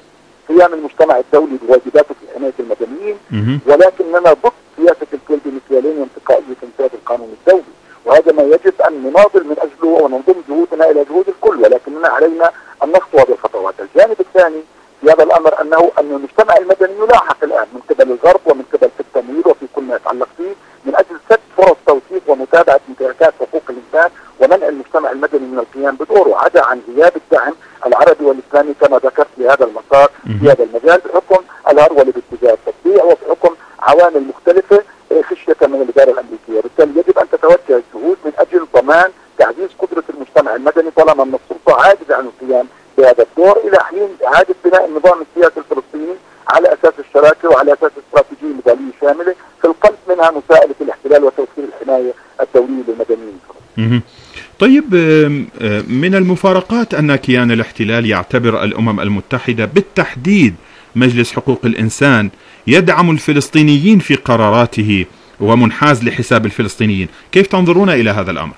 قيام المجتمع الدولي بواجباته في حماية المدنيين، ولكننا ضد سياسة الكل بمكيالين وانتقائية تنفيذ القانون الدولي، وهذا ما يجب أن نناضل من أجله وننضم جهودنا إلى جهود الكل، ولكننا علينا أن نخطو هذه الخطوات. الجانب الثاني في هذا الأمر أنه أن المجتمع المدني يلاحق الآن من قبل الغرب ومن قبل في التمويل وفي كل ما يتعلق فيه من أجل سد فرص توثيق ومتابعة انتهاكات حقوق الإنسان ومنع المجتمع المدني من القيام بدوره، عدا عن غياب الدعم العربي والإسلامي كما ذكرت لهذا المسار في هذا المجال بحكم الهرولة باتجاه التطبيع وبحكم عوامل مختلفة خشية من الإدارة الأمريكية. بالتالي يجب أن تتوجه الجهود من أجل ضمان تعزيز قدرة المجتمع المدني طالما أن السلطة عاجزة عن القيام بهذا الدور إلى حين إعادة بناء النظام السياسي الفلسطيني على أساس الشراكة وعلى أساس استراتيجية مدنية شاملة، في القلب منها مساءلة الاحتلال وتوفير الحماية الدولية للمدنيين. طيب من المفارقات أن كيان الاحتلال يعتبر الأمم المتحدة بالتحديد مجلس حقوق الإنسان يدعم الفلسطينيين في قراراته ومنحاز لحساب الفلسطينيين، كيف تنظرون إلى هذا الأمر؟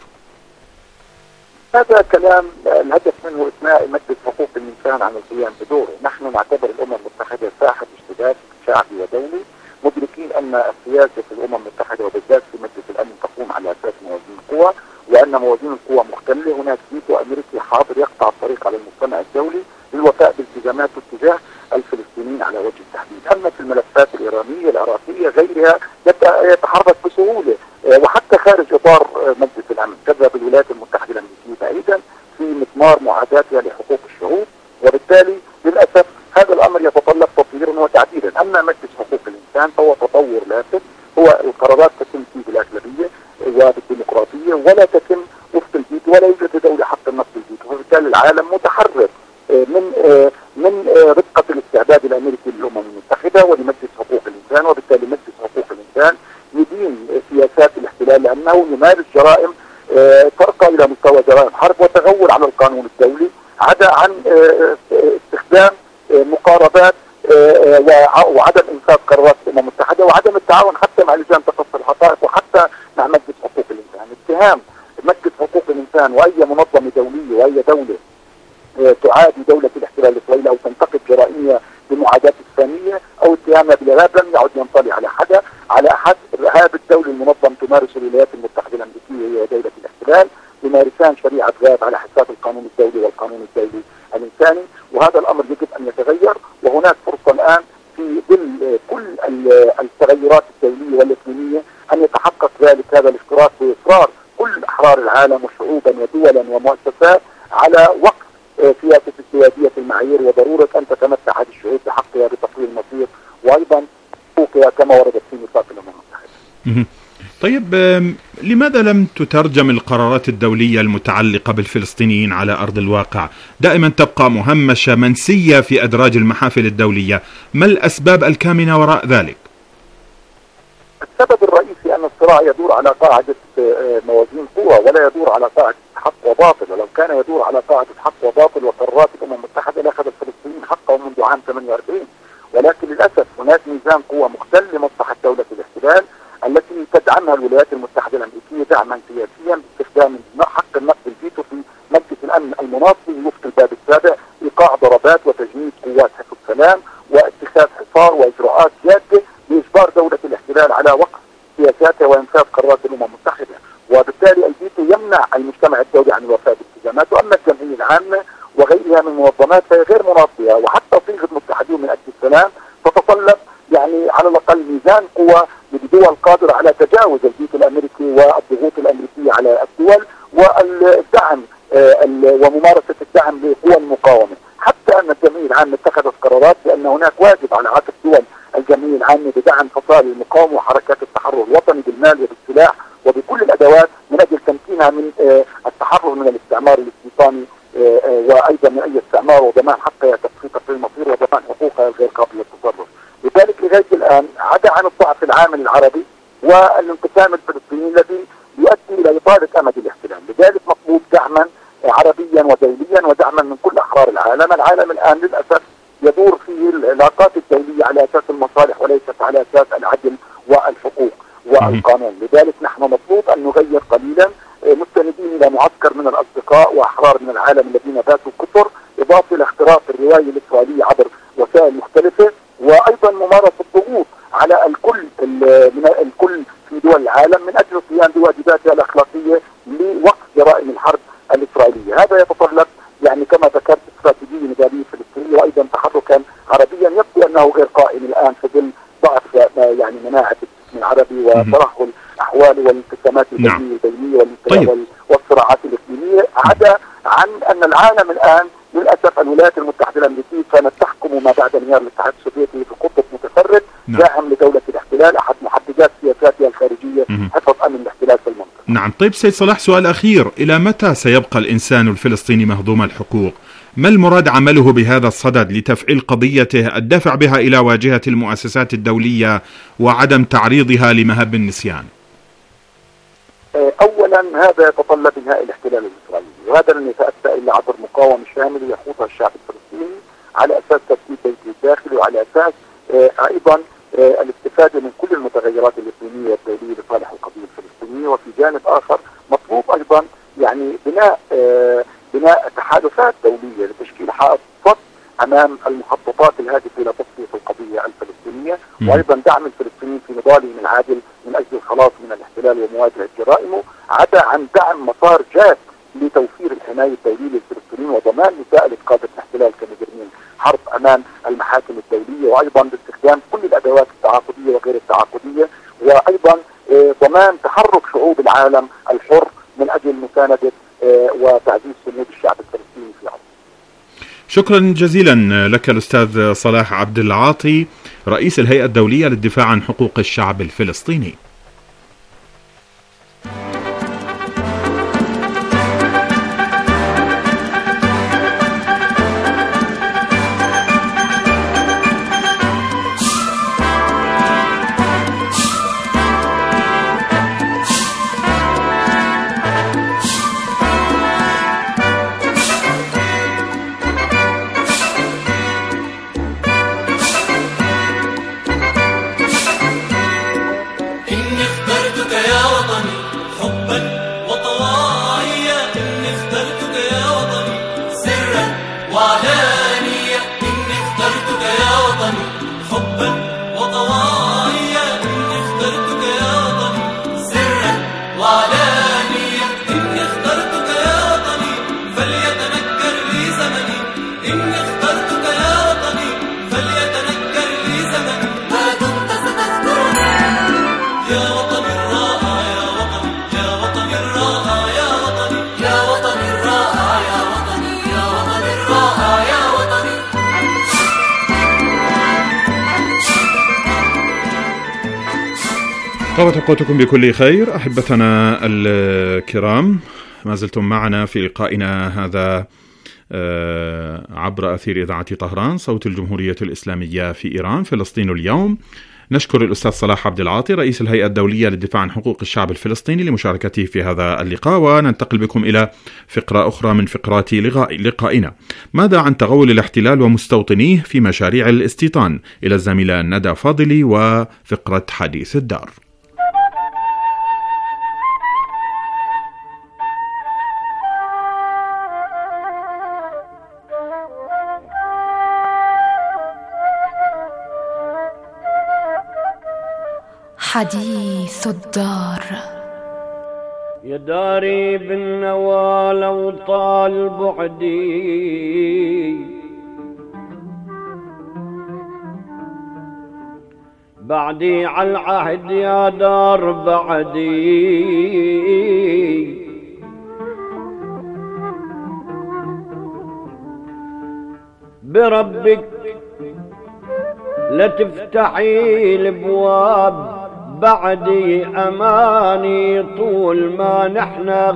هذا كلام الهدف منه إثناء مجلس حقوق الإنسان عن القيام بدوره. نحن نعتبر الأمم المتحدة ساحة اشتباك شعبي ودولي، مدركين أن السياسة في الأمم المتحدة وبالذات في مجلس الأمن تقوم على أساس موازين القوى، وأن موازين القوى مختلة. هناك فيتو أمريكي حاضر يقطع الطريق على المجتمع الدولي للوفاء بالتزاماته تجاه الفلسطينيين على وجه التحديد. أما في الملفات الإيرانية العراقية غيرها يتحرك بسهولة، وحتى خارج إطار مجلس الأمن تذهب الولايات المتحدة الأمريكية بعيدا في مسمار معاداتها لحقوق الشعوب، وبالتالي للأسف هذا الأمر يتطلب تطويرا وتعديلا. أما مجلس حقوق الإنسان فهو تطور لافت، هو القرارات تتم فيه بالأغلبية وبالديمقراطية ولا تتم وفق الفيتو، ولا يوجد دولة حق النص الفيتو، فبالتالي العالم متحرر من من رفقة الاستعداد الأمريكي للأمم المتحدة ولمجلس حقوق الإنسان، وبالتالي مجلس حقوق الإنسان يدين سياسات الاحتلال لأنه يمارس جرائم ترقى إلى مستوى جرائم حرب وتغول على القانون الدولي، عدا عن استخدام مقاربات وعدم إنفاذ قرارات الأمم المتحدة وعدم التعاون حتى مع لجان تقصي الحقائق وحتى مع مجلس حقوق الإنسان. اتهام مجلس حقوق الإنسان وأي منظمة دولية وأي دولة تعادي دولة الاحتلال الإسرائيلي أو تنتقد جرائمها بمعاداة الثانية أو اتهامها بالإرهاب لم يعد ينطلي على حدا على أحد. الإرهاب الدولي المنظم تمارس الولايات المتحدة الأمريكية هي دولة الاحتلال، يمارسان شريعة غاب على حساب القانون الدولي والقانون الدولي الإنساني، وهذا الأمر يجب أن يتغير. وهناك فرصة الآن في ظل كل التغيرات الدولية والإقليمية أن يتحقق ذلك هذا الاشتراك وإصرار كل أحرار العالم وشعوبا ودولا ومؤسسات على وقف سياسة السيادية في المعايير وضرورة أن تتمتع هذه الشعوب بحقها بتقرير المصير وأيضا حقوقها كما وردت في ميثاق الأمم المتحدة. طيب لماذا لم تترجم القرارات الدولية المتعلقة بالفلسطينيين على أرض الواقع؟ دائما تبقى مهمشة منسية في أدراج المحافل الدولية، ما الأسباب الكامنة وراء ذلك؟ السبب الرئيسي أن الصراع يدور على قاعدة موازين قوى ولا يدور على قاعدة حق وباطل، ولو كان يدور على قاعدة حق وباطل وقرارات الأمم المتحدة لأخذ الفلسطينيين حقهم منذ عام ثمانية وأربعين، ولكن للأسف هناك ميزان قوى مختل لمصلحة دولة الاحتلال التي تدعمها الولايات المتحدة الأمريكية دعما سياسيا باستخدام حق النقد الفيتو في مجلس الأمن المناصي وفق الباب السابع، إيقاع ضربات وتجنيد قوات حفظ السلام واتخاذ حصار وإجراءات جادة لإجبار دولة الاحتلال على وقف سياساتها وإنفاذ قرارات الأمم المتحدة، وبالتالي الفيتو يمنع المجتمع الدولي عن الوفاء بالالتزامات. وأما الجمعية العامة وغيرها من منظمات فهي غير مناصية، وحتى صيغة متحدين من أجل السلام تتطلب يعني على الأقل ميزان قوى بدول قادرة على تجاوز الفيتو الأمريكي والضغوط الأمريكية على الدول والدعم وممارسة الدعم لقوى المقاومة، حتى أن الجمعية العامة اتخذت قرارات بأن هناك واجب على عاتق دول الجمعية العامة بدعم فصائل المقاومة وحركات التحرر الوطني بالمال وبالسلاح وبكل الأدوات من أجل تمكينها من التحرر من الاستعمار الاستيطاني وأيضا من أي استعمار وضمان حقها في تقرير المصير وضمان حقوقها الغير قابلة للتصرف. لذلك لغاية الآن عدا عن الضعف العامل العربي والانقسام الفلسطيني الذي يؤدي إلى إطالة أمد الاحتلال، لذلك مطلوب دعما عربيا ودوليا ودعما من كل أحرار العالم. العالم الآن للأسف يدور فيه العلاقات الدولية على أساس المصالح وليست على أساس العدل والحقوق والقانون، لذلك نحن مطلوب أن نغير قليلا مستندين إلى معسكر من الأصدقاء وأحرار من العالم الذين باتوا كثر، إضافة إلى اختراق الرواية الإسرائيلية عبر وسائل مختلفة، وأيضا ممارسة الضغوط على الكل من الكل في دول العالم من أجل القيام بواجباتها الأخلاقية لوقف جرائم الحرب الإسرائيلية. هذا يتطلب يعني كما ذكرت استراتيجية نضالية فلسطينية وأيضا تحركا عربيا يبدو أنه غير قائم الآن في ظل ضعف يعني مناعة الجسم العربي وترهل أحوال والانقسامات البينية البينية والصراعات الإقليمية، عدا عن أن العالم الآن للأسف الولايات المتحدة الأمريكية كانت تحكم ما بعد انهيار الاتحاد السوفيتي في قطب متفرد داعم لدولة الاحتلال، أحد محددات سياساتها الخارجية حفظ أمن الاحتلال في المنطقة. نعم. طيب سيد صلاح، سؤال أخير، إلى متى سيبقى الإنسان الفلسطيني مهضوم الحقوق؟ ما المراد عمله بهذا الصدد لتفعيل قضيته، الدفع بها إلى واجهة المؤسسات الدولية وعدم تعريضها لمهب النسيان؟ أولا هذا يتطلب انهاء الاحتلال الإسرائيلي، وهذا لن يتأتى إلا عبر مقاومة شاملة يخوضها الشعب الفلسطيني على أساس ترتيب بيته الداخلي، وعلى أساس أيضا الاستفادة من كل المتغيرات الإقليمية الدولية لصالح القضية الفلسطينية. وفي جانب آخر مطلوب أيضا يعني بناء بناء تحالفات دولية لتشكيل حائط صد أمام المخططات الهادفة إلى تصفية القضية الفلسطينية، وأيضا دعم الفلسطينيين في نضالهم العادل من أجل الخلاص من الاحتلال ومواجهة جرائمه، عدا عن دعم مسار جاد لتوفير الحماية الدولية للفلسطينيين وضمان مساءلة قادة الاحتلال كمجرمين حرب أمام المحاكم الدولية، وأيضا باستخدام كل الأدوات التعاقدية وغير التعاقدية، وأيضا ضمان تحرك شعوب العالم الحر من أجل مساندة وتعزيز صمود الشعب الفلسطيني في عرض. شكرا جزيلا لك الأستاذ صلاح عبد العاطي، رئيس الهيئة الدولية للدفاع عن حقوق الشعب الفلسطيني. طابت أوقاتكم بكل خير أحبتنا الكرام، ما زلتم معنا في لقائنا هذا عبر أثير إذاعة طهران صوت الجمهورية الإسلامية في إيران، فلسطين اليوم. نشكر الأستاذ صلاح عبد العاطي رئيس الهيئة الدولية للدفاع عن حقوق الشعب الفلسطيني لمشاركته في هذا اللقاء، وننتقل بكم إلى فقرة أخرى من فقرات لقائنا. ماذا عن تغول الاحتلال ومستوطنيه في مشاريع الاستيطان؟ إلى الزميلة ندى فاضلي وفقرة حديث الدار. حديث الدار. يا داري بالنوى لو طال بعدي، بعدي على العهد يا دار بعدي، بربك لا تفتحي الابواب بعدي، أماني طول ما نحنا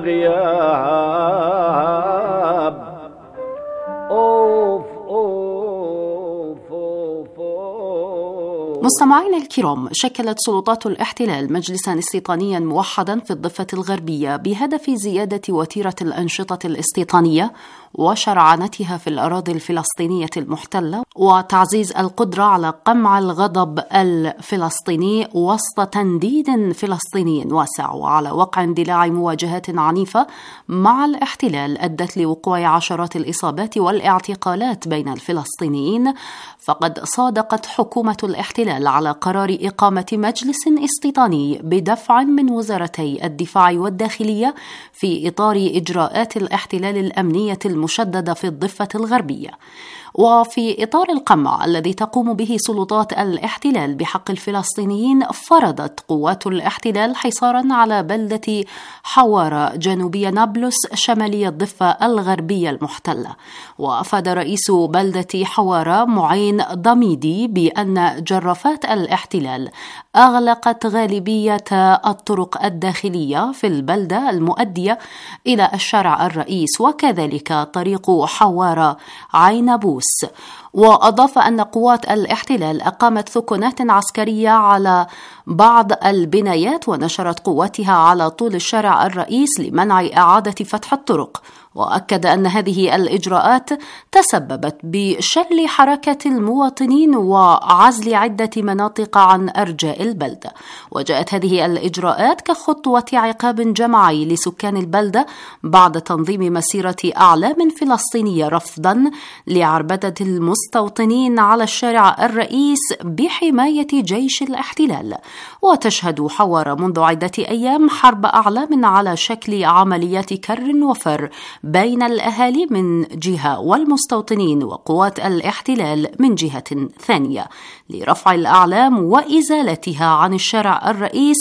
غياب. أوف أوف أوف أوف. مستمعينا الكرام، شكلت سلطات الاحتلال مجلسا استيطانيا موحدا في الضفة الغربية بهدف زيادة وتيرة الأنشطة الاستيطانية وشرعنتها في الأراضي الفلسطينية المحتلة، وتعزيز القدرة على قمع الغضب الفلسطيني وسط تنديد فلسطيني واسع، وعلى وقع اندلاع مواجهات عنيفة مع الاحتلال أدت لوقوع عشرات الإصابات والاعتقالات بين الفلسطينيين. فقد صادقت حكومة الاحتلال على قرار إقامة مجلس استيطاني بدفع من وزارتي الدفاع والداخلية في إطار إجراءات الاحتلال الأمنية المشددة في الضفة الغربية. وفي إطار القمع الذي تقوم به سلطات الاحتلال بحق الفلسطينيين، فرضت قوات الاحتلال حصارا على بلدة حوارة جنوبية نابلس شمالية الضفة الغربية المحتلة. وأفاد رئيس بلدة حوارة معين ضميدي بأن جرافات الاحتلال أغلقت غالبية الطرق الداخلية في البلدة المؤدية إلى الشارع الرئيس، وكذلك طريق حوارة عينبوس. وأضاف أن قوات الاحتلال أقامت ثكنات عسكرية على بعض البنايات ونشرت قواتها على طول الشارع الرئيس لمنع إعادة فتح الطرق. وأكد أن هذه الإجراءات تسببت بشل حركة المواطنين وعزل عدة مناطق عن أرجاء البلدة. وجاءت هذه الإجراءات كخطوة عقاب جماعي لسكان البلدة بعد تنظيم مسيرة أعلام فلسطينية رفضا لعربدة المستوطنين على الشارع الرئيس بحماية جيش الاحتلال. وتشهد حوار منذ عدة أيام حرب أعلام على شكل عمليات كر وفر بين الأهالي من جهة والمستوطنين وقوات الاحتلال من جهة ثانية لرفع الأعلام وإزالتها عن الشارع الرئيس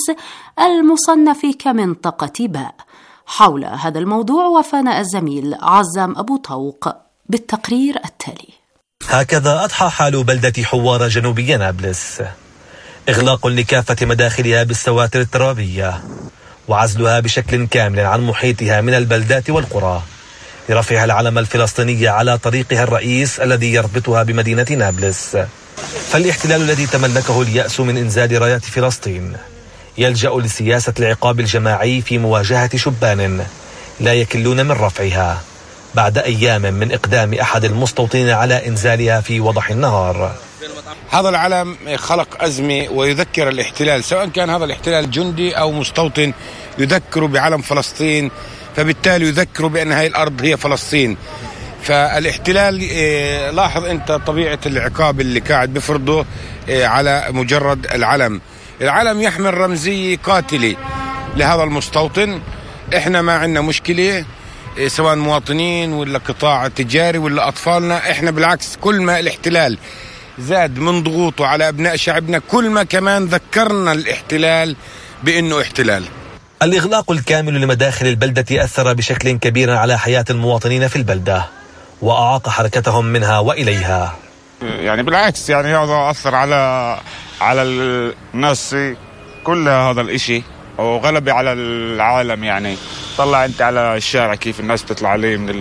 المصنف كمنطقة باء. حول هذا الموضوع وفانا الزميل عزام أبو طوق بالتقرير التالي. هكذا أضحى حال بلدة حوار جنوبي نابلس، إغلاق لكافة مداخلها بالسواتر الترابية وعزلها بشكل كامل عن محيطها من البلدات والقرى لرفع العلم الفلسطيني على طريقها الرئيس الذي يربطها بمدينة نابلس. فالاحتلال الذي تملكه اليأس من إنزال رايات فلسطين يلجأ لسياسة العقاب الجماعي في مواجهة شبان لا يكلون من رفعها بعد أيام من إقدام أحد المستوطنين على إنزالها في وضح النهار. هذا العلم خلق أزمة ويذكر الاحتلال، سواء كان هذا الاحتلال جندي أو مستوطن، يذكروا بعلم فلسطين، فبالتالي يذكروا بأن هاي الأرض هي فلسطين. فالاحتلال لاحظ أنت طبيعة العقاب اللي قاعد بفرضه على مجرد العلم. العلم يحمل رمزية قاتلة لهذا المستوطن. احنا ما عندنا مشكلة سواء مواطنين ولا قطاع تجاري ولا أطفالنا، احنا بالعكس كل ما الاحتلال زاد من ضغوطه على أبناء شعبنا كل ما كمان ذكرنا الاحتلال بأنه احتلال. الإغلاق الكامل لمداخل البلدة أثر بشكل كبير على حياة المواطنين في البلدة وأعاق حركتهم منها وإليها. يعني بالعكس، يعني هذا أثر على على الناس كلها هذا الإشي، وغلبة على العالم. يعني طلع أنت على الشارع كيف الناس بتطلع عليه من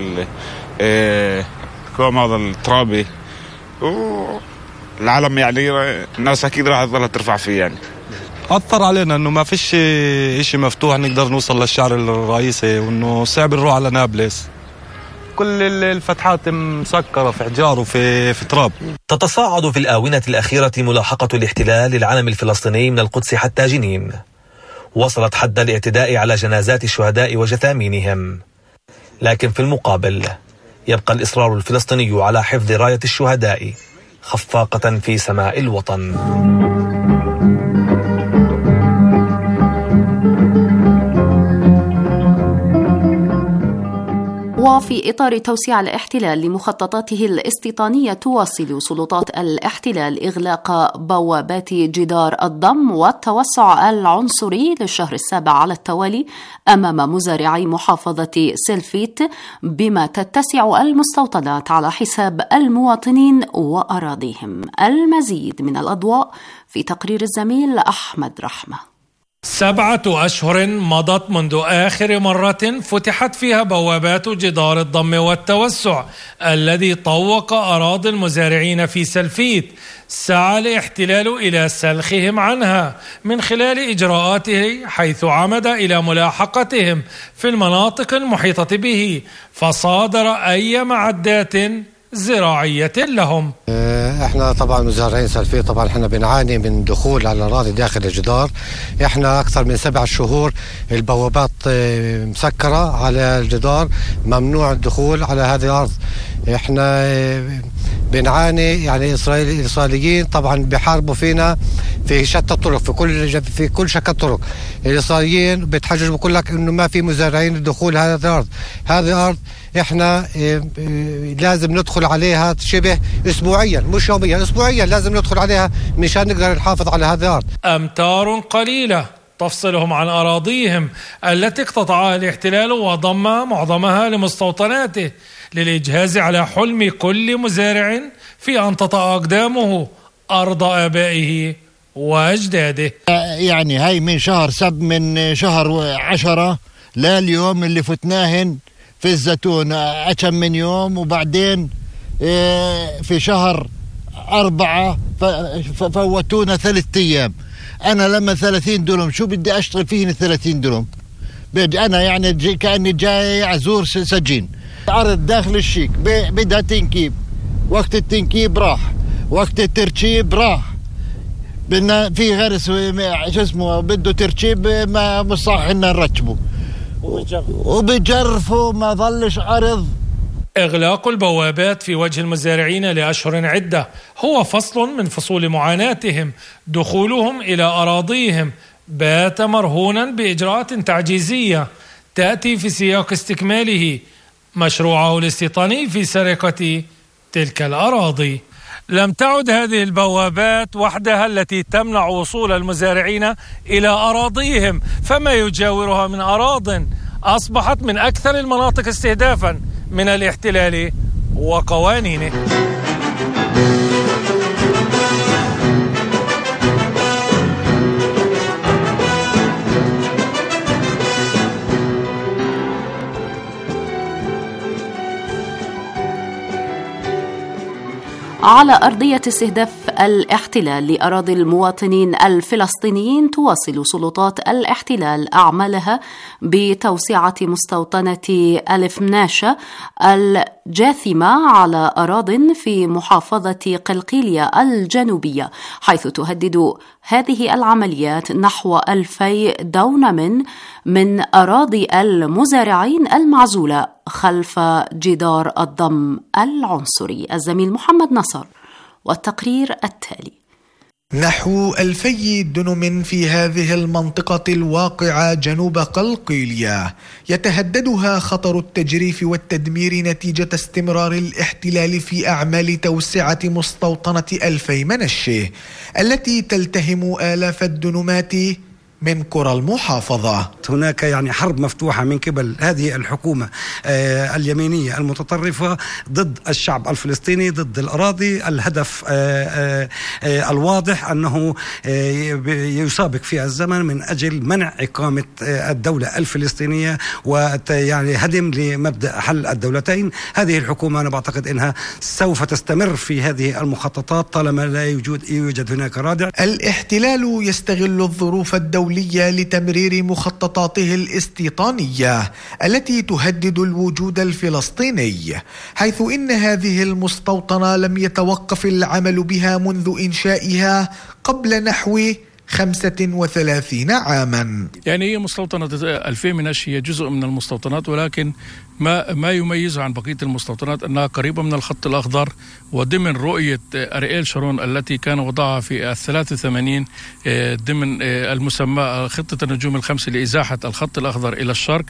الكوم هذا الترابي، والعالم يعني الناس أكيد راح تظل ترفع فيه. يعني أثر علينا إنه ما فيش إشي مفتوح نقدر نوصل للشارع الرئيسي، وإنه صعب نروح على نابلس. كل الفتحات مسكرة في حجار وفي في تراب. تتصاعد في الآونة الأخيرة ملاحقة الاحتلال للعلم الفلسطيني من القدس حتى جنين، وصلت حد الاعتداء على جنازات الشهداء وجثامينهم. لكن في المقابل يبقى الإصرار الفلسطيني على حفظ راية الشهداء خفاقة في سماء الوطن. وفي إطار توسيع الاحتلال لمخططاته الاستيطانية، تواصل سلطات الاحتلال إغلاق بوابات جدار الضم والتوسع العنصري للشهر السابع على التوالي أمام مزارعي محافظة سلفيت، بما تتسع المستوطنات على حساب المواطنين وأراضيهم. المزيد من الأضواء في تقرير الزميل أحمد رحمة. سبعة أشهر مضت منذ آخر مرة فتحت فيها بوابات جدار الضم والتوسع الذي طوق أراضي المزارعين في سلفيت. سعى الاحتلال إلى سلخهم عنها من خلال إجراءاته، حيث عمد إلى ملاحقتهم في المناطق المحيطة به، فصادر أي معدات زراعية لهم. احنا طبعا مزارعين سلفيت، طبعا احنا بنعاني من دخول على الاراضي داخل الجدار. احنا اكثر من سبع شهور البوابات مسكرة على الجدار، ممنوع الدخول على هذه الارض. احنا بنعاني، يعني اسرائيل الاسرائيليين طبعا بيحاربوا فينا في شتى الطرق، في كل في كل شكل الطرق. الاسرائيليين بتحججوا بقول لك انه ما في مزارعين الدخول هذه الارض. هذه الارض احنا لازم ندخل عليها شبه اسبوعيا، مش يوميا، اسبوعيا لازم ندخل عليها مشان نقدر نحافظ على هذه الارض. امتار قليله تفصلهم عن اراضيهم التي اقتطعها الاحتلال وضم معظمها لمستوطناته، للإجهاز على حلم كل مزارع في أن تطأ أقدامه أرض آبائه وأجداده. يعني هاي من شهر سب من شهر عشرة لا اليوم اللي فتناهن في الزيتون أكم من يوم، وبعدين في شهر أربعة فوتونا ثلاثة أيام. أنا لما ثلاثين درهم شو بدي أشتغل فيهن ثلاثين درهم؟ بدي أنا يعني كأني جاي عزور سجين. عرض داخل الشيك بدها تنكيب، وقت التنكيب راح، وقت الترتيب راح، بدنا في غرس شو اسمه بده ترتيب ما مصح إن نرتبه وبجرفه ما ظلش عرض. إغلاق البوابات في وجه المزارعين لأشهر عدة هو فصل من فصول معاناتهم. دخولهم إلى أراضيهم بات مرهونا بإجراءات تعجيزية تأتي في سياق استكماله مشروعه الاستيطاني في سرقة تلك الأراضي. لم تعد هذه البوابات وحدها التي تمنع وصول المزارعين إلى أراضيهم، فما يجاورها من أراضٍ أصبحت من أكثر المناطق استهدافاً من الاحتلال وقوانينه. على أرضية استهداف الاحتلال لأراضي المواطنين الفلسطينيين، تواصل سلطات الاحتلال أعمالها بتوسعة مستوطنة ألف مناشة الجاثمة على أراضٍ في محافظة قلقيلية الجنوبية، حيث تهدد هذه العمليات نحو ألفي دونم من أراضي المزارعين المعزولة خلف جدار الضم العنصري. الزميل محمد نصر والتقرير التالي. نحو ألفي دنم في هذه المنطقة الواقعة جنوب قلقيلية يتهددها خطر التجريف والتدمير نتيجة استمرار الاحتلال في أعمال توسعة مستوطنة ألفي منشة التي تلتهم آلاف الدنمات من قرى المحافظة. هناك يعني حرب مفتوحة من قبل هذه الحكومة آه اليمينية المتطرفة ضد الشعب الفلسطيني، ضد الأراضي. الهدف آه آه الواضح أنه آه يسابق في الزمن من أجل منع إقامة آه الدولة الفلسطينية ويعني هدم لمبدأ حل الدولتين. هذه الحكومة أنا بعتقد أنها سوف تستمر في هذه المخططات طالما لا يوجد, يوجد هناك رادع. الاحتلال يستغل الظروف الدولية لتمرير مخططاته الاستيطانية التي تهدد الوجود الفلسطيني، حيث إن هذه المستوطنة لم يتوقف العمل بها منذ إنشائها قبل نحو خمسة وثلاثين عاما. يعني هي مستوطنة ألفي مناشة هي جزء من المستوطنات، ولكن ما ما يميزها عن بقية المستوطنات أنها قريبة من الخط الأخضر، وضمن رؤية أرييل شارون التي كان وضعها في الثلاثة وثمانين ضمن المسمى خطة النجوم الخمس لإزاحة الخط الأخضر إلى الشرق،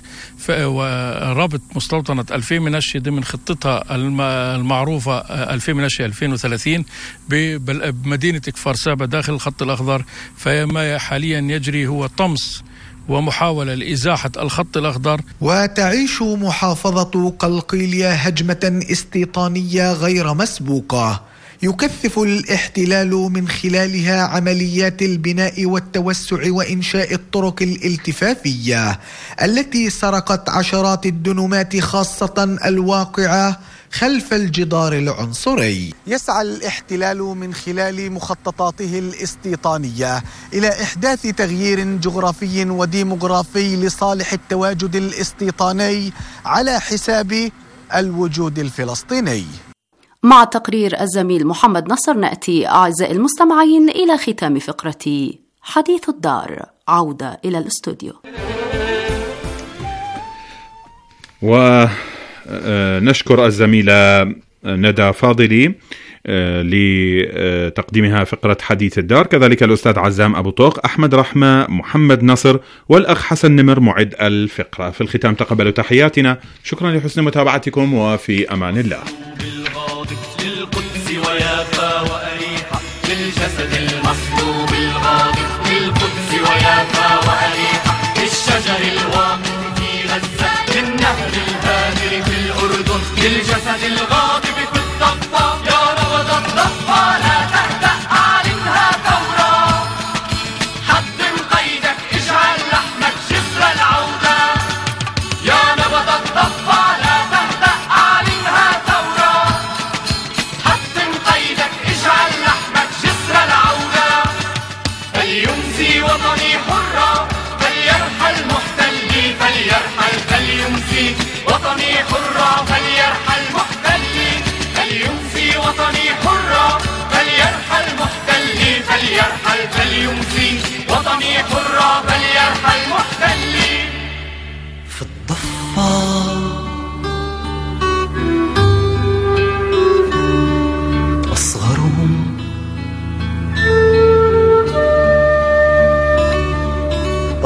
وربط مستوطنة ألفي مناشة ضمن خطتها المعروفة ألفي مناشة ألفين وثلاثين بمدينة كفر سابا داخل الخط الأخضر. فما حاليا يجري هو طمس ومحاولة لإزاحة الخط الأخضر. وتعيش محافظة قلقيلية هجمة استيطانية غير مسبوقة يكثف الاحتلال من خلالها عمليات البناء والتوسع وإنشاء الطرق الالتفافية التي سرقت عشرات الدنمات خاصة الواقعة خلف الجدار العنصري. يسعى الاحتلال من خلال مخططاته الاستيطانية إلى إحداث تغيير جغرافي وديموغرافي لصالح التواجد الاستيطاني على حساب الوجود الفلسطيني. مع تقرير الزميل محمد نصر نأتي أعزائي المستمعين إلى ختام فقرة حديث الدار. عودة إلى الاستوديو. ونشكر الزميلة ندى فاضلي لتقديمها فقرة حديث الدار، كذلك الأستاذ عزام أبو طوق، أحمد رحمة، محمد نصر والأخ حسن نمر معد الفقرة. في الختام تقبلوا تحياتنا، شكرا لحسن متابعتكم وفي أمان الله. للقدس ويافا وأريحة، للجسد المصلوب الغاضب للقدس ويافا وأريحة، للشجر الواقف في غزة، للنهر الهادر في الأردن، للجسد الغاضب في الضفة، يا نبض الضفة لا تهدأ أعلنها ثورة، حطم قيدك اجعل لحمك جسر العودة، يا نبض الضفة لا تهدأ أعلنها ثورة، حطم قيدك اجعل لحمك جسر العودة، فليمسي وطني حرة، فليرحل محتلي، فليرحل فليمسي وطني حرة، فليرحل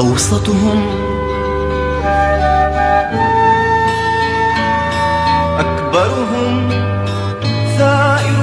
أوسطهم أكبرهم ثائر